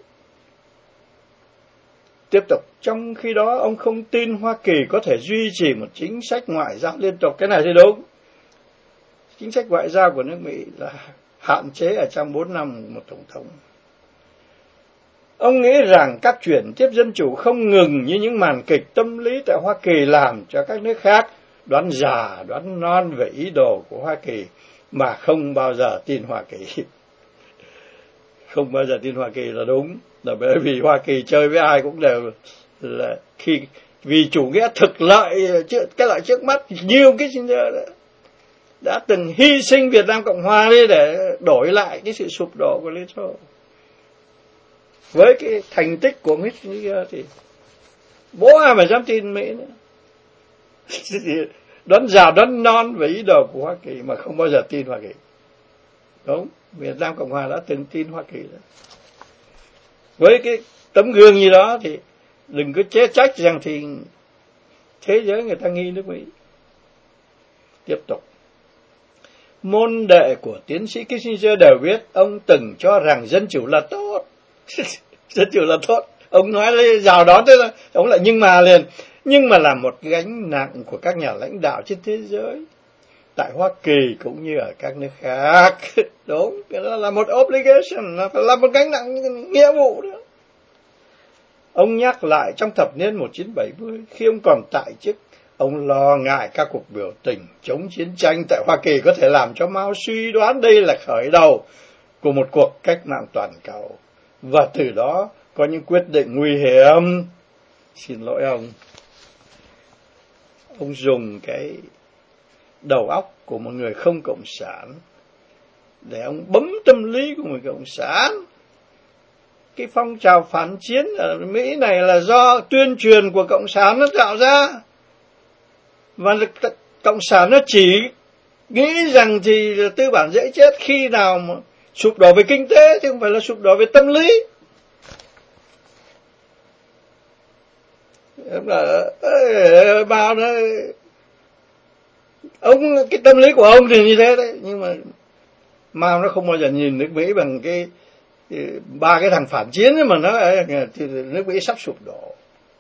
Tiếp tục, trong khi đó ông không tin Hoa Kỳ có thể duy trì một chính sách ngoại giao liên tục. Cái này thì đúng. Chính sách ngoại giao của nước Mỹ là hạn chế ở trong 4 năm một tổng thống. Ông nghĩ rằng các chuyển tiếp dân chủ không ngừng như những màn kịch tâm lý tại Hoa Kỳ làm cho các nước khác đoán già đoán non về ý đồ của Hoa Kỳ mà không bao giờ tin Hoa Kỳ. Không bao giờ tin Hoa Kỳ là đúng, là bởi vì Hoa Kỳ chơi với ai cũng đều là vì chủ nghĩa thực lợi, cái lợi trước mắt. Nhiều cái đã từng hy sinh Việt Nam Cộng Hòa đi để đổi lại cái sự sụp đổ của Liên Xô. Với cái thành tích của Mỹ thì bố ai mà dám tin Mỹ nữa. Đoán già đoán non về ý đồ của Hoa Kỳ mà không bao giờ tin Hoa Kỳ. Đúng, Việt Nam Cộng Hòa đã từng tin Hoa Kỳ đó. Với cái tấm gương như đó thì đừng có chế trách rằng thì thế giới người ta nghi nước Mỹ. Tiếp tục. Môn đệ của tiến sĩ Kissinger đều biết ông từng cho rằng dân chủ là tốt. Dân chủ là tốt. Ông nói là rào đón, thế là ông lại nhưng mà là một gánh nặng của các nhà lãnh đạo trên thế giới, tại Hoa Kỳ cũng như ở các nước khác. Đúng, cái đó là một obligation, là một gánh nặng, nghĩa vụ đó. Ông nhắc lại trong thập niên 1970, khi ông còn tại chức, ông lo ngại các cuộc biểu tình chống chiến tranh tại Hoa Kỳ có thể làm cho Mao suy đoán đây là khởi đầu của một cuộc cách mạng toàn cầu, và từ đó có những quyết định nguy hiểm. Xin lỗi ông dùng cái đầu óc của một người không cộng sản để ông bấm tâm lý của người cộng sản. Cái phong trào phản chiến ở Mỹ này là do tuyên truyền của cộng sản nó tạo ra, và cộng sản nó chỉ nghĩ rằng thì tư bản dễ chết khi nào mà sụp đổ về kinh tế, chứ không phải là sụp đổ về tâm lý. Bao đó Ông, cái tâm lý của ông thì như thế đấy, nhưng mà Mao nó không bao giờ nhìn nước Mỹ bằng cái ba cái thằng phản chiến mà nó thì nước Mỹ sắp sụp đổ.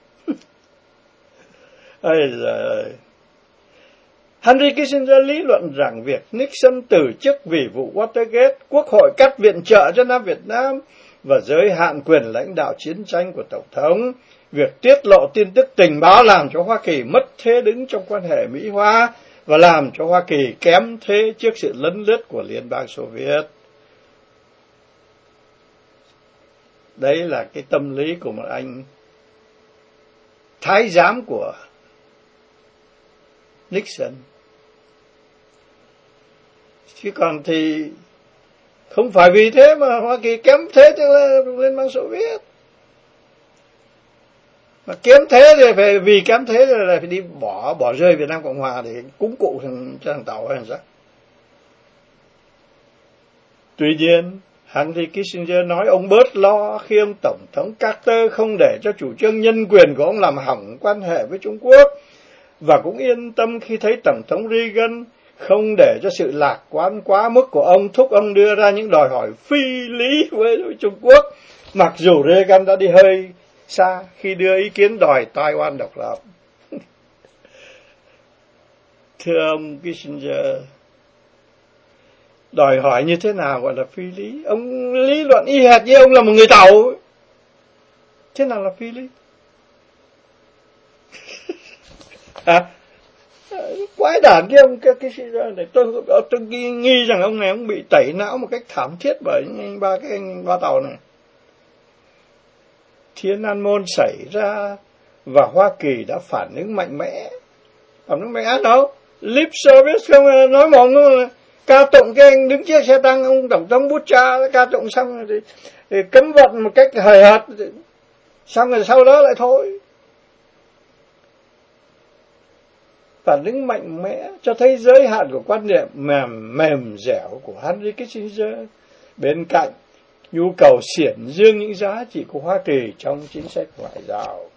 Ây giời. Henry Kissinger lý luận rằng việc Nixon từ chức vì vụ Watergate, Quốc hội cắt viện trợ cho Nam Việt Nam và giới hạn quyền lãnh đạo chiến tranh của Tổng thống, việc tiết lộ tin tức tình báo làm cho Hoa Kỳ mất thế đứng trong quan hệ Mỹ-Hoa và làm cho Hoa Kỳ kém thế trước sự lấn lướt của Liên bang Xô Viết. Đấy là cái tâm lý của một anh thái giám của Nixon. Chứ còn thì không phải vì thế mà Hoa Kỳ kém thế cho Liên bang Xô Viết. Mà kém thế thì phải vì kém thế rồi là phải đi bỏ rơi Việt Nam Cộng Hòa để cúng cụ cho thằng Tàu hay sao? Tuy nhiên, Henry Kissinger nói ông bớt lo khi ông Tổng thống Carter không để cho chủ trương nhân quyền của ông làm hỏng quan hệ với Trung Quốc, và cũng yên tâm khi thấy Tổng thống Reagan không để cho sự lạc quan quá mức của ông thúc ông đưa ra những đòi hỏi phi lý với Trung Quốc, mặc dù Reagan đã đi hơi xa khi đưa ý kiến đòi Taiwan độc lập. Thưa ông Kissinger, đòi hỏi như thế nào gọi là phi lý? Ông lý luận y hệt như ông là một người Tàu. Thế nào là phi lý? Quái đản cái ông Kissinger này. Tôi nghi rằng ông này ông bị tẩy não một cách thảm thiết bởi những anh ba Tàu này. Thiên An Môn xảy ra và Hoa Kỳ đã phản ứng mạnh mẽ. Phản ứng mạnh mẽ đâu? Lip service không, nói mồm không, ca tụng cái anh đứng chiếc xe tăng ông Tổng thống Bucha, ca tụng xong thì cấm vận một cách hời hợt, xong rồi sau đó lại thôi. Phản ứng mạnh mẽ cho thấy giới hạn của quan niệm mềm dẻo của Henry Kissinger bên cạnh nhu cầu xiển dương những giá trị của Hoa Kỳ trong chính sách ngoại giao.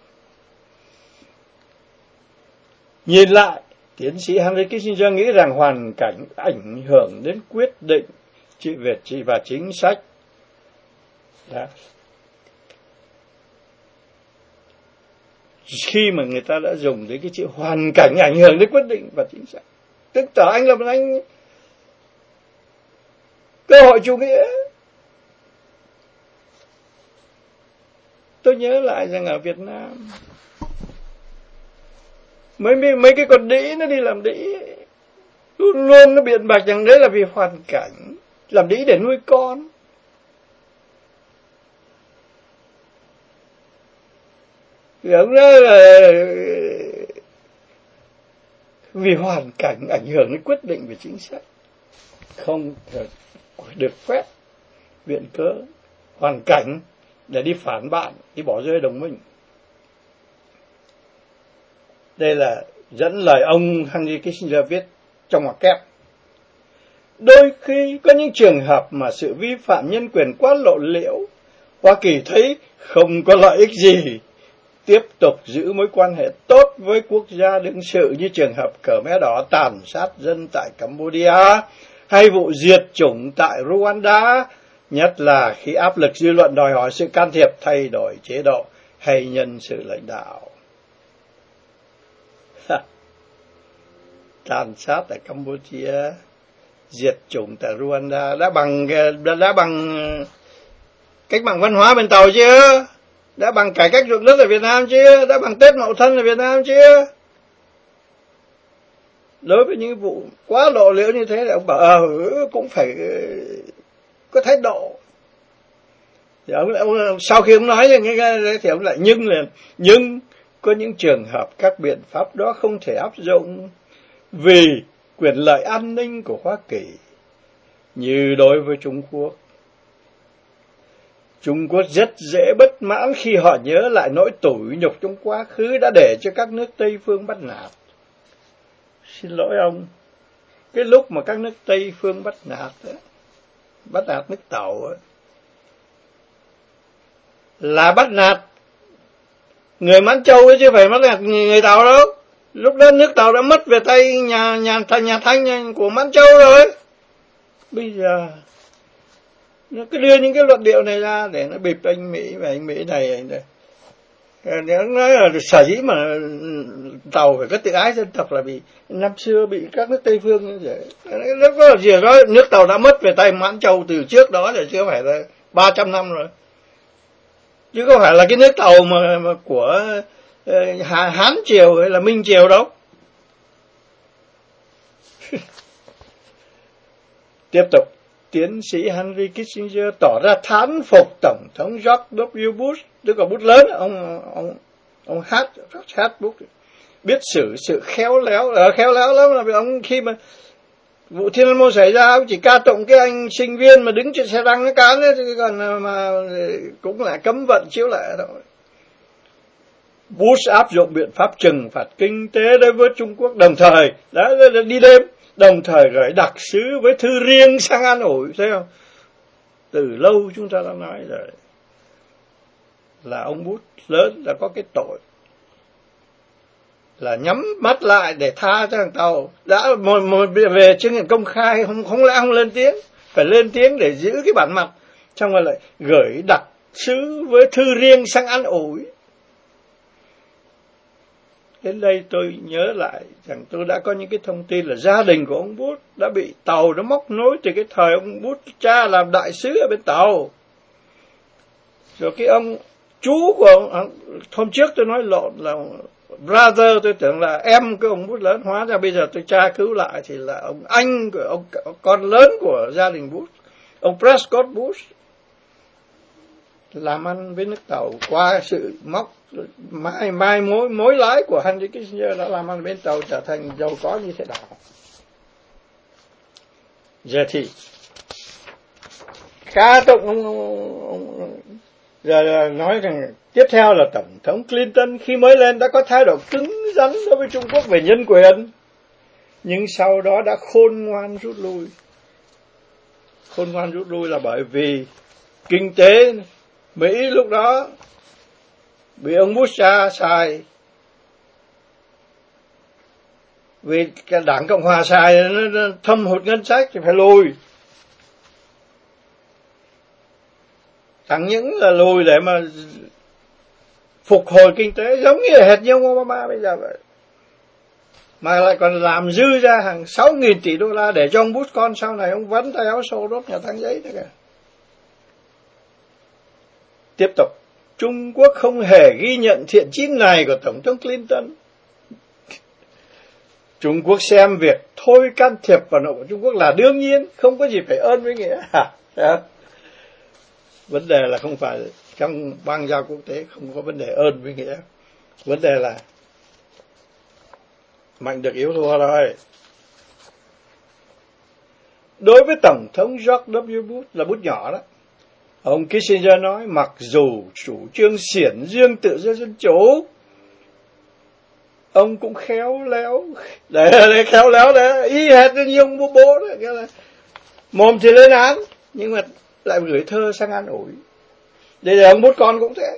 Nhìn lại, tiến sĩ Henry Kissinger nghĩ rằng hoàn cảnh ảnh hưởng đến quyết định và chính sách. Đó. Khi mà người ta đã dùng đến cái chữ hoàn cảnh ảnh hưởng đến quyết định và chính sách, tức tỏ anh là một anh cơ hội chủ nghĩa. Tôi nhớ lại rằng ở Việt Nam mấy cái con đĩ nó đi làm đĩ luôn luôn nó biện bạch rằng đấy là vì hoàn cảnh, làm đĩ để nuôi con. Thì ông nói là vì hoàn cảnh ảnh hưởng đến quyết định về chính sách, không được phép viện cớ hoàn cảnh để đi phản bạn, đi bỏ rơi đồng minh. Đây là dẫn lời ông Henry Kissinger viết trong ngoặc kép. Đôi khi có những trường hợp mà sự vi phạm nhân quyền quá lộ liễu, Hoa Kỳ thấy không có lợi ích gì tiếp tục giữ mối quan hệ tốt với quốc gia đương sự, như trường hợp Khmer Đỏ tàn sát dân tại Campuchia hay vụ diệt chủng tại Rwanda, nhất là khi áp lực dư luận đòi hỏi sự can thiệp thay đổi chế độ hay nhân sự lãnh đạo. Tàn sát tại Campuchia, diệt chủng tại Rwanda đã bằng cách mạng văn hóa bên Tàu chưa? Đã bằng cải cách ruộng đất ở Việt Nam chưa? Đã bằng Tết Mậu Thân ở Việt Nam chưa? Đối với những vụ quá lộ liễu như thế, ông bảo cũng phải có thái độ. Thì ông sau khi ông nói như thế thì ông lại nhưng có những trường hợp các biện pháp đó không thể áp dụng vì quyền lợi an ninh của Hoa Kỳ, như đối với Trung Quốc. Trung Quốc rất dễ bất mãn khi họ nhớ lại nỗi tủi nhục trong quá khứ đã để cho các nước Tây phương bắt nạt. Xin lỗi ông, cái lúc mà các nước Tây phương bắt nạt nước Tàu là bắt nạt người Mãn Châu ấy, chứ phải bắt nạt người Tàu đâu. Lúc đó nước Tàu đã mất về tay nhà Thanh của Mãn Châu rồi. Bây giờ nó cứ đưa những cái luận điệu này ra để nó bịp anh Mỹ và anh Mỹ này anh đây. Nó nói là sở dĩ mà Tàu phải có tự ái dân tộc là vì năm xưa bị các nước Tây phương như vậy. Lúc đó gì đó nước Tàu đã mất về tay Mãn Châu từ trước đó rồi, chứ không phải là 300 năm rồi. Chứ không phải là cái nước Tàu mà của Hán Triều hay là Minh Triều đâu. Tiếp tục, tiến sĩ Henry Kissinger tỏ ra thán phục Tổng thống George W. Bush, tức là Bush lớn, ông H. Bush, biết sự khéo léo lắm, là vì ông khi mà vụ Thiên An Môn xảy ra, ông chỉ ca tụng cái anh sinh viên mà đứng trên xe tăng nó cán ấy, còn mà cũng lại cấm vận chiếu lệ thôi. Bush áp dụng biện pháp trừng phạt kinh tế đối với Trung Quốc, đồng thời đã đi đêm, đồng thời gửi đặc sứ với thư riêng sang an ủi, thấy không? Từ lâu chúng ta đã nói rồi là ông Bush lớn là có cái tội là nhắm mắt lại để tha cho thằng Tàu. Đã về chứng nhận công khai, không lẽ không lên tiếng, phải lên tiếng để giữ cái bản mặt, xong rồi lại gửi đặc sứ với thư riêng sang an ủi. Đến đây tôi nhớ lại rằng tôi đã có những cái thông tin là gia đình của ông Bush đã bị Tàu nó móc nối từ cái thời ông Bush cha làm đại sứ ở bên Tàu. Rồi cái ông chú của ông, hôm trước tôi nói lộn là brother, tôi tưởng là em cái ông Bush lớn, hóa ra bây giờ tôi tra cứu lại thì là ông anh của ông con lớn của gia đình Bush, ông Prescott Bush, làm ăn với nước Tàu qua sự móc mai mối lái của Henry Kissinger, đã làm ăn bên Tàu trở thành giàu có như thế nào. Giờ thì ca tụng ông giờ nói rằng tiếp theo là Tổng thống Clinton khi mới lên đã có thái độ cứng rắn đối với Trung Quốc về nhân quyền, nhưng sau đó đã khôn ngoan rút lui. Khôn ngoan rút lui là bởi vì kinh tế Mỹ lúc đó bị ông Bush xài, vì cái đảng Cộng Hòa xài nó thâm hụt ngân sách thì phải lùi. Chẳng những là lùi để mà phục hồi kinh tế giống như hệt như ông Obama bây giờ vậy, mà lại còn làm dư ra hàng 6.000 tỷ đô la để cho ông Bush con sau này ông vấn tay áo xô đốt nhà tăng giấy nữa kìa. Tiếp tục, Trung Quốc không hề ghi nhận thiện chí này của Tổng thống Clinton. Trung Quốc xem việc thôi can thiệp vào nội của Trung Quốc là đương nhiên, không có gì phải ơn với nghĩa. Vấn đề là không phải trong bang giao quốc tế không có vấn đề ơn với nghĩa. Vấn đề là mạnh được yếu thua thôi. Đối với Tổng thống George W. Bush là Bush nhỏ đó, ông Kissinger nói mặc dù chủ trương xiển riêng tự do dân chủ, ông cũng khéo léo, để khéo léo đấy, y hệt như ông bố đấy, cái là mồm thì lên án nhưng mà lại gửi thơ sang an ủi. Đây là ông Bush con cũng thế.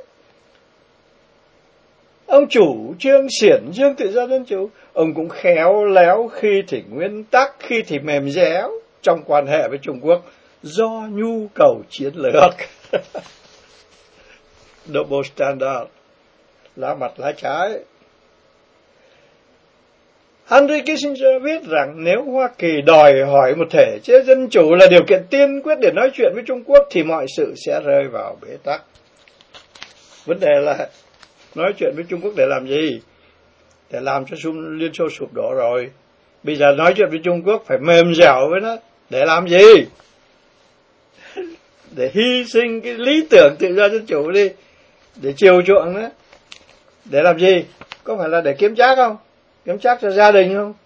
Ông chủ trương xiển riêng tự do dân chủ, ông cũng khéo léo khi thì nguyên tắc, khi thì mềm dẻo trong quan hệ với Trung Quốc do nhu cầu chiến lược. Double standard, lá mặt lá trái. Henry Kissinger viết rằng nếu Hoa Kỳ đòi hỏi một thể chế dân chủ là điều kiện tiên quyết để nói chuyện với Trung Quốc thì mọi sự sẽ rơi vào bế tắc. Vấn đề là nói chuyện với Trung Quốc để làm gì? Để làm cho Liên Xô sụp đổ rồi. Bây giờ nói chuyện với Trung Quốc phải mềm dẻo với nó. Để làm gì? Để hy sinh cái lý tưởng tự do dân chủ đi. Để chiều chuộng nó. Để làm gì? Có phải là để kiếm trác không? Kiếm trác cho gia đình không?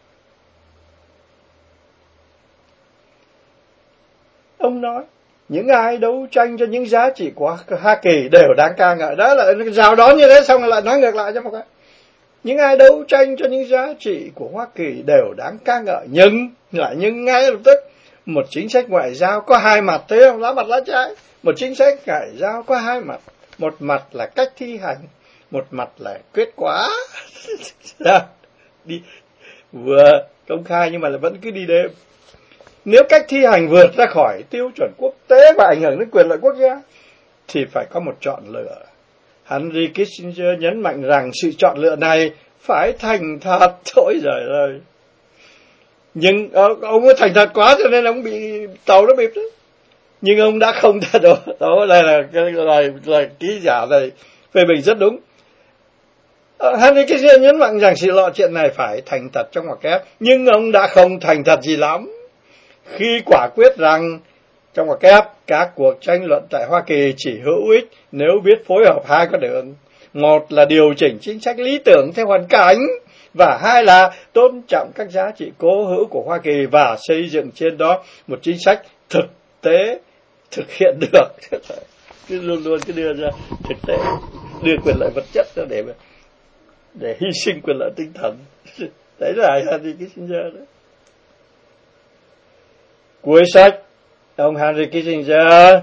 Ông nói, những ai đấu tranh cho những giá trị của Hoa Kỳ đều đáng ca ngợi. Đó là rào đón như thế, xong rồi lại nói ngược lại cho một cái. Những ai đấu tranh cho những giá trị của Hoa Kỳ đều đáng ca ngợi. Nhưng ngay lập tức, một chính sách ngoại giao có hai mặt, thấy không? Lá mặt lá trái. Một chính sách ngoại giao có hai mặt. Một mặt là cách thi hành, một mặt là kết quả. đi vừa công khai nhưng mà là vẫn cứ đi đêm. Nếu cách thi hành vượt ra khỏi tiêu chuẩn quốc tế và ảnh hưởng đến quyền lợi quốc gia thì phải có một chọn lựa. Henry Kissinger nhấn mạnh rằng sự chọn lựa này phải thành thật. Thôi giời ơi. Nhưng ông ấy thành thật quá cho nên ông bị tàu nó bịp đấy. Nhưng ông đã không thật đó. Đó là lời ký giả này phê bình rất đúng. Henry Kissinger nhấn mạnh rằng sự lựa chuyện này phải thành thật trong ngoặc kép. Nhưng ông đã không thành thật gì lắm khi quả quyết rằng trong ngoặc kép các cuộc tranh luận tại Hoa Kỳ chỉ hữu ích nếu biết phối hợp hai con đường. Một là điều chỉnh chính sách lý tưởng theo hoàn cảnh, và hai là tôn trọng các giá trị cố hữu của Hoa Kỳ và xây dựng trên đó một chính sách thực tế thực hiện được. Cứ luôn luôn cứ đưa ra thực tế, đưa quyền lợi vật chất ra để hy sinh quyền lợi tinh thần. Đấy là Henry Kissinger đấy. Cuối sách, ông Henry Kissinger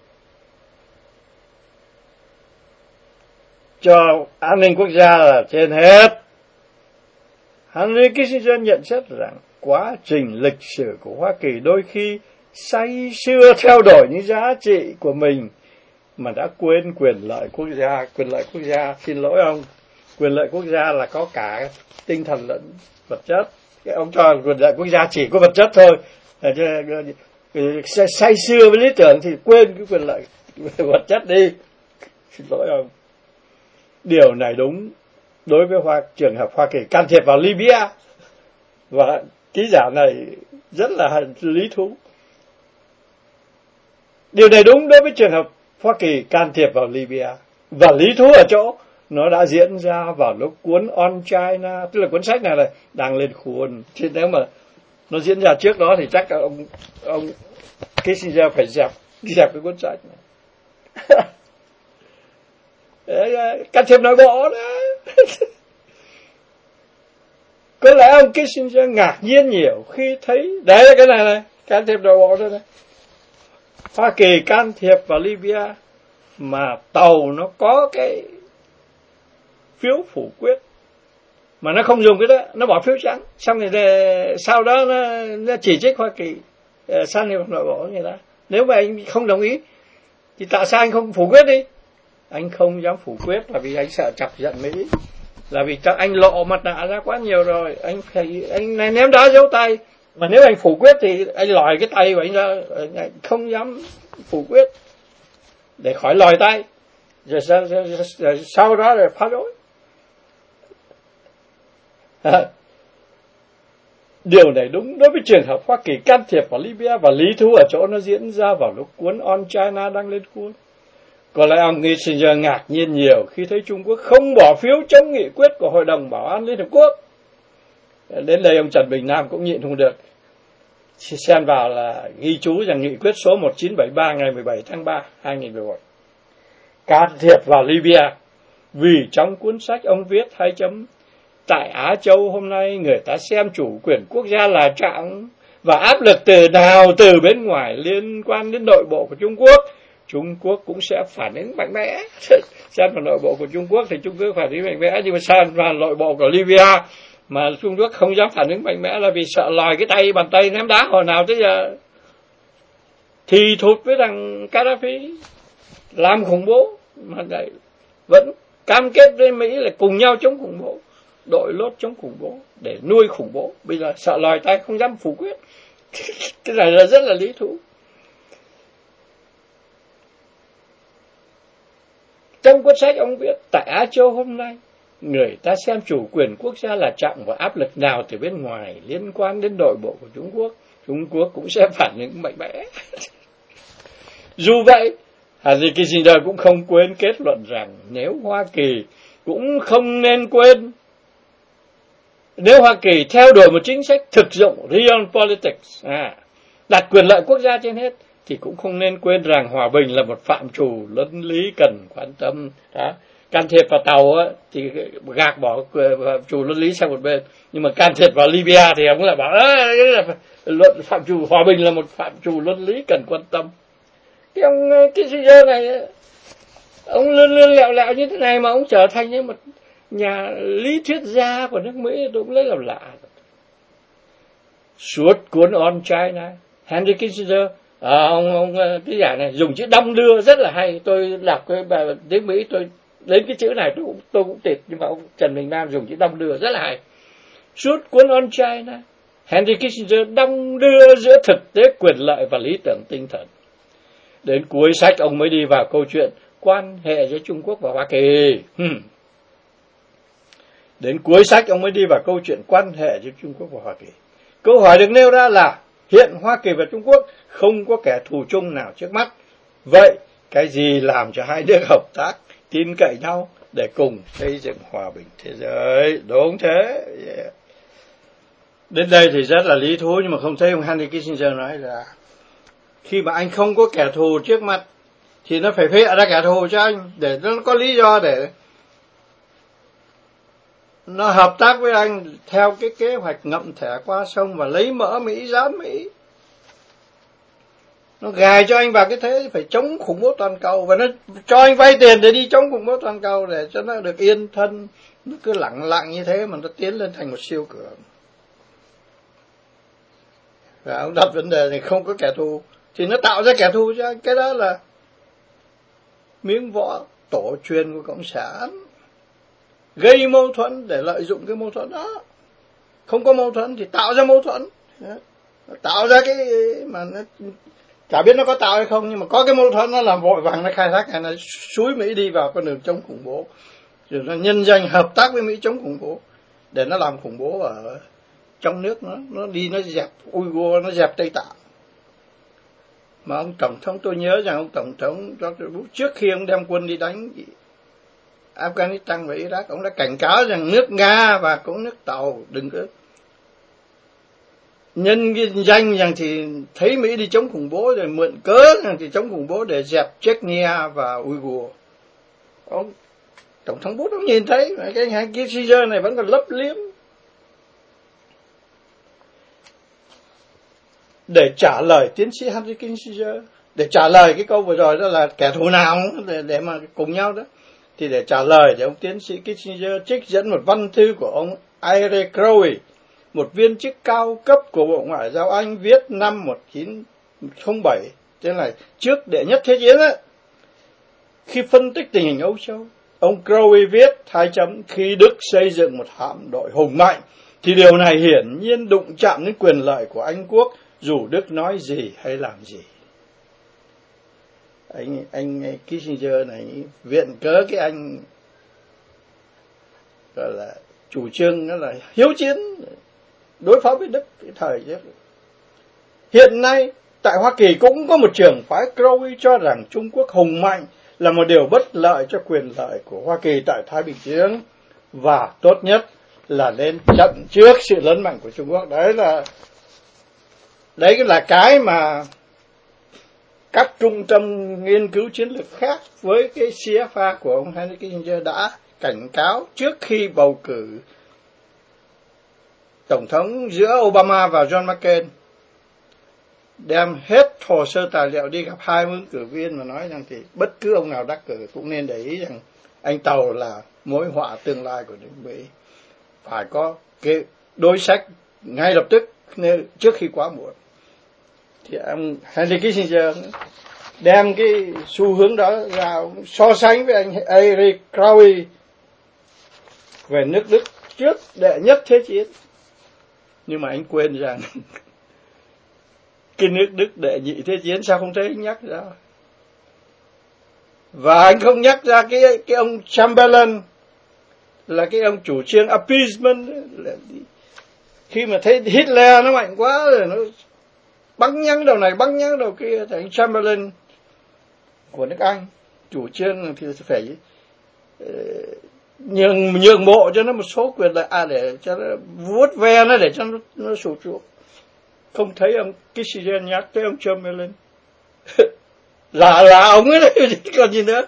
cho an ninh quốc gia là trên hết. Henry Kissinger nhận xét rằng quá trình lịch sử của Hoa Kỳ đôi khi say sưa theo đuổi những giá trị của mình mà đã quên quyền lợi quốc gia. Quyền lợi quốc gia, xin lỗi ông, quyền lợi quốc gia là có cả tinh thần lẫn vật chất. Ông cho quyền lợi quốc gia chỉ có vật chất thôi. Say sưa với lý tưởng thì quên cái quyền lợi vật chất đi. Xin lỗi ông. Điều này đúng đối với trường hợp Hoa Kỳ can thiệp vào Libya. Và ký giả này rất là lý thú. Điều này đúng đối với trường hợp Hoa Kỳ can thiệp vào Libya. Và lý thú ở chỗ nó đã diễn ra vào lúc cuốn On China, tức là cuốn sách này đang lên khuôn. Chứ nếu mà nó diễn ra trước đó thì chắc ông Kissinger phải dẹp cái cuốn sách này. Can thiệp nội bộ đó. Có lẽ ông Kissinger ngạc nhiên nhiều khi thấy, đấy là cái này can thiệp nội bộ đó này. Hoa Kỳ can thiệp vào Libya mà tàu nó có cái phiếu phủ quyết mà nó không dùng cái đó, nó bỏ phiếu trắng, xong rồi sau đó nó chỉ trích Hoa Kỳ can thiệp nội bộ người ta. Nếu mà anh không đồng ý thì tại sao anh không phủ quyết đi? Anh không dám phủ quyết là vì anh sợ chọc giận Mỹ, là vì các anh lộ mặt nạ ra quá nhiều rồi, anh này ném đá giấu tay. Mà nếu anh phủ quyết thì anh lòi cái tay của anh ra, anh không dám phủ quyết để khỏi lòi tay, rồi sau đó là phá rối. Điều này đúng đối với trường hợp Hoa Kỳ can thiệp vào Libya, và lý thú ở chỗ nó diễn ra vào lúc cuốn On China đang lên cuốn. Có lẽ ông Kissinger ngạc nhiên nhiều khi thấy Trung Quốc không bỏ phiếu chống nghị quyết của Hội đồng Bảo an Liên Hợp Quốc. Đến đây ông Trần Bình Nam cũng nhịn không được, xen vào là ghi chú rằng nghị quyết số 1973 ngày 17 tháng 3 2011 can thiệp vào Libya, vì trong cuốn sách ông viết 2 chấm: tại Á Châu hôm nay người ta xem chủ quyền quốc gia là trọng, và áp lực từ nào từ bên ngoài liên quan đến nội bộ của Trung Quốc, Trung Quốc cũng sẽ phản ứng mạnh mẽ. Xem vào nội bộ của Trung Quốc thì Trung Quốc phản ứng mạnh mẽ, nhưng mà xem vào nội bộ của Libya mà Trung Quốc không dám phản ứng mạnh mẽ là vì sợ lòi cái bàn tay ném đá hồi nào tới giờ. Thì thụt với thằng Gaddafi làm khủng bố mà lại vẫn cam kết với Mỹ là cùng nhau chống khủng bố, đội lốt chống khủng bố để nuôi khủng bố. Bây giờ sợ lòi tay không dám phủ quyết. Cái này là rất là lý thú. Trong cuốn sách ông viết tại Á Châu hôm nay người ta xem chủ quyền quốc gia là trọng, và áp lực nào từ bên ngoài liên quan đến nội bộ của Trung Quốc cũng sẽ phản ứng mạnh mẽ. Dù vậy, Henry Kissinger cũng không quên kết luận rằng nếu Hoa Kỳ theo đuổi một chính sách thực dụng Realpolitik, đặt quyền lợi quốc gia trên hết, thì cũng không nên quên rằng hòa bình là một phạm trù luân lý cần quan tâm. Can thiệp vào tàu thì gạt bỏ phạm trù luân lý sang một bên, nhưng mà can thiệp vào Libya thì ông lại bảo phạm trù hòa bình là một phạm trù luân lý cần quan tâm. Cái ông Kissinger này, ông lươn lẹo như thế này mà ông trở thành như một nhà lý thuyết gia của nước Mỹ tôi cũng lấy làm lạ. Suốt cuốn On China, Henry Kissinger, ông cái giải này dùng chữ đong đưa rất là hay. Tôi đọc cái bài tiếng Mỹ, tôi đến cái chữ này tôi cũng tịt, nhưng mà ông Trần Bình Nam dùng chữ đong đưa rất là hay. Suốt cuốn On China, Henry Kissinger đong đưa giữa thực tế quyền lợi và lý tưởng tinh thần. Đến cuối sách ông mới đi vào câu chuyện quan hệ giữa Trung Quốc và Hoa Kỳ. Đến cuối sách ông mới đi vào câu chuyện quan hệ giữa Trung Quốc và Hoa Kỳ. Câu hỏi được nêu ra là hiện Hoa Kỳ và Trung Quốc không có kẻ thù chung nào trước mắt. Vậy cái gì làm cho hai nước hợp tác, tin cậy nhau để cùng xây dựng hòa bình thế giới? Đúng thế. Yeah. Đến đây thì rất là lý thú, nhưng mà không thấy ông Henry Kissinger nói là khi mà anh không có kẻ thù trước mặt thì nó phải phê ra kẻ thù cho anh, để nó có lý do để nó hợp tác với anh theo cái kế hoạch ngậm thẻ qua sông và lấy mỡ Mỹ, giám Mỹ. Nó gài cho anh vào cái thế phải chống khủng bố toàn cầu, và nó cho anh vay tiền để đi chống khủng bố toàn cầu để cho nó được yên thân. Nó cứ lặng lặng như thế mà nó tiến lên thành một siêu cường. Và ông đặt vấn đề này không có kẻ thù thì nó tạo ra kẻ thù cho anh. Cái đó là miếng võ tổ truyền của Cộng sản, gây mâu thuẫn để lợi dụng cái mâu thuẫn đó. Không có mâu thuẫn thì tạo ra mâu thuẫn, tạo ra cái mà nó chả biết nó có tạo hay không, nhưng mà có cái mâu thuẫn nó làm vội vàng, nó khai thác, hay nó xúi Mỹ đi vào con đường chống khủng bố, rồi nó nhân danh hợp tác với Mỹ chống khủng bố để nó làm khủng bố ở trong nước. Nó đi nó dẹp Uyghur, nó dẹp Tây Tạng. Mà ông tổng thống, tôi nhớ rằng ông tổng thống George Bush trước khi ông đem quân đi đánh Afghanistan và Iraq, ông đã cảnh cáo rằng nước Nga và cũng nước Tàu đừng có nhân danh rằng thì thấy Mỹ đi chống khủng bố rồi mượn cớ rằng thì chống khủng bố để dẹp Chechnya và Uyghur. Ông tổng thống Bush ông nhìn thấy cái anh Kissinger này vẫn còn lấp liếm. Để trả lời tiến sĩ Henry Kissinger, để trả lời cái câu vừa rồi đó là kẻ thù nào để mà cùng nhau đó, thì để trả lời thì ông tiến sĩ Kissinger trích dẫn một văn thư của ông Ira Crowley, một viên chức cao cấp của Bộ Ngoại giao Anh, viết năm 1907, tức là trước Đệ Nhất Thế Chiến ấy. Khi phân tích tình hình Âu Châu, ông Crowley viết khi Đức xây dựng một hạm đội hùng mạnh thì điều này hiển nhiên đụng chạm đến quyền lợi của Anh quốc, dù Đức nói gì hay làm gì. Anh Kissinger này viện cớ cái anh gọi là chủ trương đó là hiếu chiến đối phó với Đức cái thời trước. Hiện nay tại Hoa Kỳ cũng có một trường phái Crowley cho rằng Trung Quốc hùng mạnh là một điều bất lợi cho quyền lợi của Hoa Kỳ tại Thái Bình Dương, và tốt nhất là nên chặn trước sự lớn mạnh của Trung Quốc. Đấy là cái mà các trung tâm nghiên cứu chiến lược khác với cái CFA của ông Henry Kissinger đã cảnh cáo trước khi bầu cử tổng thống giữa Obama và John McCain. Đem hết hồ sơ tài liệu đi gặp hai ứng cử viên và nói rằng thì bất cứ ông nào đắc cử cũng nên để ý rằng anh Tàu là mối họa tương lai của nước Mỹ. Phải có cái đối sách ngay lập tức trước khi quá muộn. Thì ông Henry Kissinger đem cái xu hướng đó ra so sánh với anh Eric Crowley về nước Đức trước Đệ Nhất Thế Chiến. Nhưng mà anh quên rằng cái nước Đức Đệ Nhị Thế Chiến sao không thấy anh nhắc ra. Và anh không nhắc ra cái ông Chamberlain là cái ông chủ trương appeasement. Khi mà thấy Hitler nó mạnh quá rồi nó bắn nhắn đầu này bắn nhắn đầu kia, thì anh Chamberlain của nước Anh chủ trương thì phải nhường bộ cho nó một số quyền lợi để cho nó vuốt ve nó, để cho nó sụt ruột. Không thấy ông Kissinger nhắc tới ông Chamberlain. là ông ấy đấy, còn gì nữa.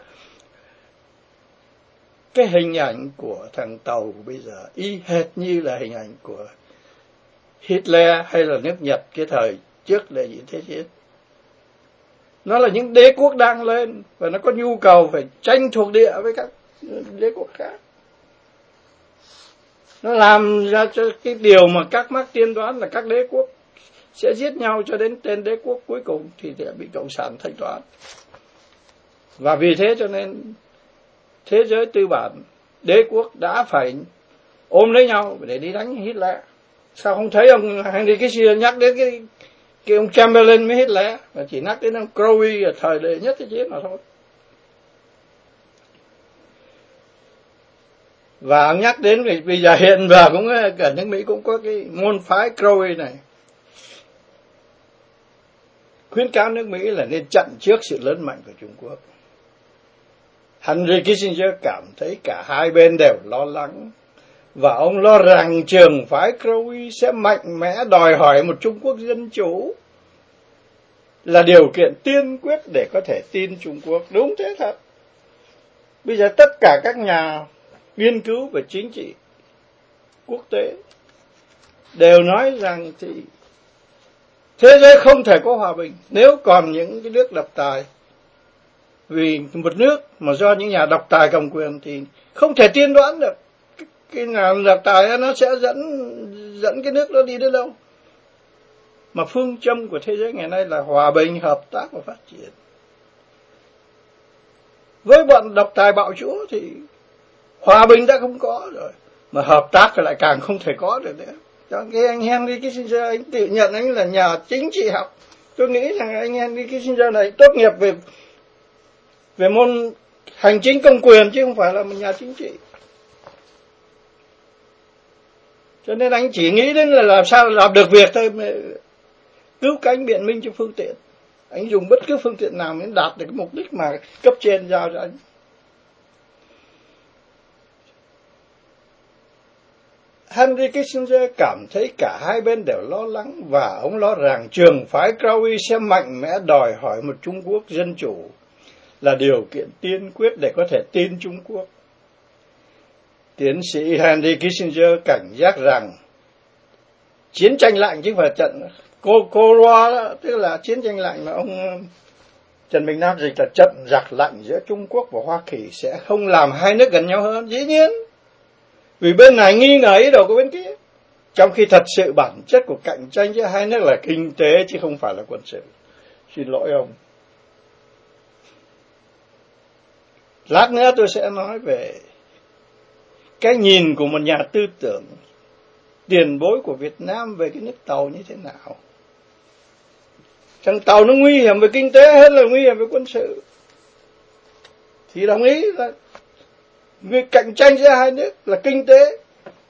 Cái hình ảnh của thằng Tàu bây giờ y hệt như là hình ảnh của Hitler hay là nước Nhật cái thời trước Đệ Nhị Thế Chiến. Nó là những đế quốc đang lên và nó có nhu cầu phải tranh thuộc địa với các đế quốc khác. Nó làm ra cho cái điều mà các Marx tiên đoán là các đế quốc sẽ giết nhau cho đến tên đế quốc cuối cùng thì sẽ bị cộng sản thanh toán. Và vì thế cho nên thế giới tư bản, đế quốc đã phải ôm lấy nhau để đi đánh Hitler. Sao không thấy ông Henry Kissinger nhắc đến cái ông Chamberlain với Hitler, mà chỉ nhắc đến ông Crowley ở thời đệ nhất thế chiến mà thôi. Và ông nhắc đến vì bây giờ hiện giờ cũng ở nước Mỹ cũng có cái môn phái Crowley này, khuyến cáo nước Mỹ là nên chặn trước sự lớn mạnh của Trung Quốc. Henry Kissinger cảm thấy cả hai bên đều lo lắng, và ông lo rằng trường phái Crowley sẽ mạnh mẽ đòi hỏi một Trung Quốc dân chủ là điều kiện tiên quyết để có thể tin Trung Quốc. Đúng thế thật. Bây giờ tất cả các nhà nghiên cứu về chính trị quốc tế đều nói rằng thì thế giới không thể có hòa bình nếu còn những cái nước độc tài. Vì một nước mà do những nhà độc tài cầm quyền thì không thể tiên đoán được cái nào độc tài nó sẽ dẫn cái nước đó đi đến đâu. Mà phương châm của thế giới ngày nay là hòa bình, hợp tác và phát triển. Với bọn độc tài bạo chúa thì hòa bình đã không có rồi, mà hợp tác thì lại càng không thể có được nữa. Cho cái anh Henry Kissinger, anh tự nhận anh là nhà chính trị học. Tôi nghĩ rằng anh Henry Kissinger này tốt nghiệp về môn hành chính công quyền chứ không phải là một nhà chính trị. Cho nên anh chỉ nghĩ đến là làm sao làm được việc thôi, mà cứu cánh biện minh cho phương tiện. Anh dùng bất cứ phương tiện nào để đạt được cái mục đích mà cấp trên giao cho anh. Henry Kissinger cảm thấy cả hai bên đều lo lắng, và ông lo rằng trường phái Crowley sẽ mạnh mẽ đòi hỏi một Trung Quốc dân chủ là điều kiện tiên quyết để có thể tin Trung Quốc. Tiến sĩ Henry Kissinger cảnh giác rằng chiến tranh lạnh chứ không phải trận Cold War đó, tức là chiến tranh lạnh mà ông Trần Bình Nam dịch là trận giặc lạnh giữa Trung Quốc và Hoa Kỳ sẽ không làm hai nước gần nhau hơn. Dĩ nhiên, vì bên này nghi ngờ ý đồ của bên kia, trong khi thật sự bản chất của cạnh tranh giữa hai nước là kinh tế chứ không phải là quân sự. Xin lỗi ông. Lát nữa tôi sẽ nói về cái nhìn của một nhà tư tưởng tiền bối của Việt Nam về cái nước Tàu như thế nào. Thằng Tàu nó nguy hiểm về kinh tế hơn là nguy hiểm về quân sự. Thì đồng ý là người cạnh tranh giữa hai nước là kinh tế.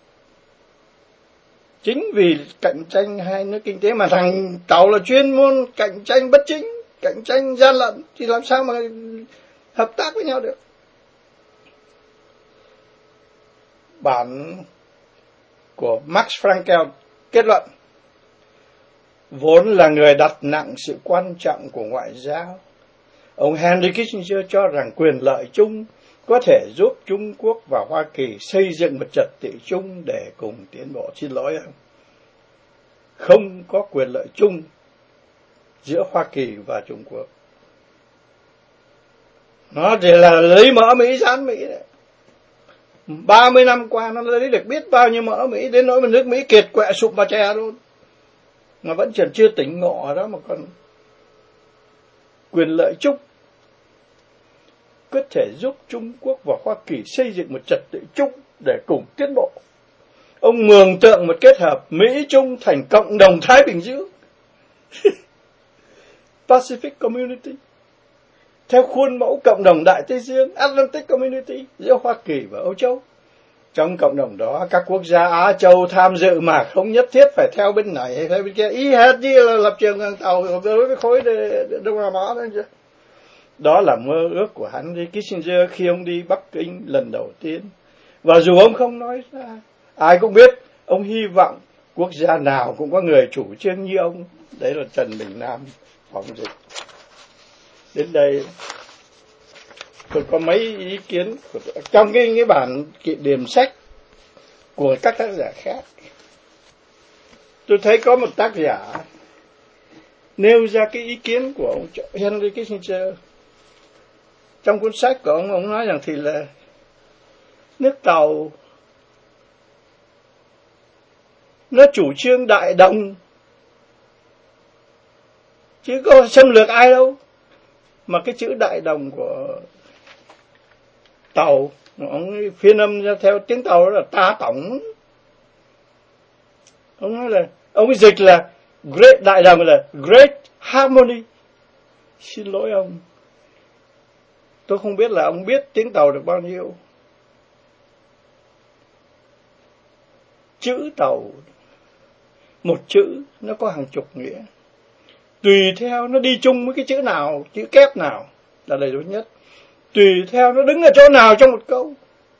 Chính vì cạnh tranh hai nước kinh tế mà thằng Tàu là chuyên môn cạnh tranh bất chính, cạnh tranh gian lận, thì làm sao mà hợp tác với nhau được. Bản của Max Frankel kết luận, vốn là người đặt nặng sự quan trọng của ngoại giao, ông Henry Kissinger cho rằng quyền lợi chung có thể giúp Trung Quốc và Hoa Kỳ xây dựng một trật tự chung để cùng tiến bộ. Xin lỗi ông, không có quyền lợi chung giữa Hoa Kỳ và Trung Quốc. Nó chỉ là lấy mỡ Mỹ dán Mỹ đấy. 30 năm qua nó lấy được biết bao nhiêu mỡ Mỹ, đến nỗi mà nước Mỹ kiệt quệ sụp mà chè luôn. Mà vẫn chưa tỉnh ngộ ở đó mà còn quyền lợi chung có thể giúp Trung Quốc và Hoa Kỳ xây dựng một trật tự chung để cùng tiến bộ. Ông mường tượng một kết hợp Mỹ-Trung thành cộng đồng Thái Bình Dương Pacific Community, theo khuôn mẫu cộng đồng Đại Tây Dương Atlantic Community giữa Hoa Kỳ và Âu Châu. Trong cộng đồng đó, các quốc gia Á Châu tham dự mà không nhất thiết phải theo bên này hay theo bên kia, y hệt như là lập trường hàng Tàu đối với khối Đông Nam Á đó chứ. Đó là mơ ước của Henry Kissinger khi ông đi Bắc Kinh lần đầu tiên. Và dù ông không nói ra, ai cũng biết ông hy vọng quốc gia nào cũng có người chủ trương như ông. Đấy là Trần Bình Nam phóng dịch. Đến đây tôi có mấy ý kiến trong cái bản điểm sách của các tác giả khác. Tôi thấy có một tác giả nêu ra cái ý kiến của ông Henry Kissinger. Trong cuốn sách của ông nói rằng thì là nước Tàu nó chủ trương đại đồng, chứ có xâm lược ai đâu. Mà cái chữ đại đồng của Tàu, ông phiên âm ra theo tiếng Tàu đó là ta tổng. Ông nói là, ông dịch là great, đại đồng là great harmony. Xin lỗi ông, tôi không biết là ông biết tiếng Tàu được bao nhiêu. Chữ Tàu, một chữ nó có hàng chục nghĩa, tùy theo nó đi chung với cái chữ nào, chữ kép nào là đầy đủ nhất, tùy theo nó đứng ở chỗ nào trong một câu.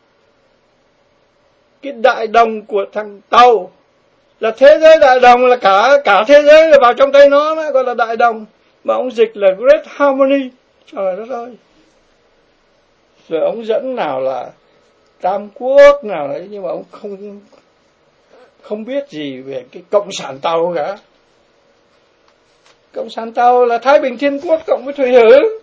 Cái đại đồng của thằng Tàu là thế giới đại đồng, là cả thế giới là vào trong tay nó mới gọi là đại đồng. Mà ông dịch là great harmony, trời đất ơi. Rồi ông dẫn nào là Tam Quốc nào đấy, nhưng mà ông không biết gì về cái cộng sản Tàu cả. Cộng sản Tàu là Thái Bình Thiên Quốc cộng với Thủy Hử.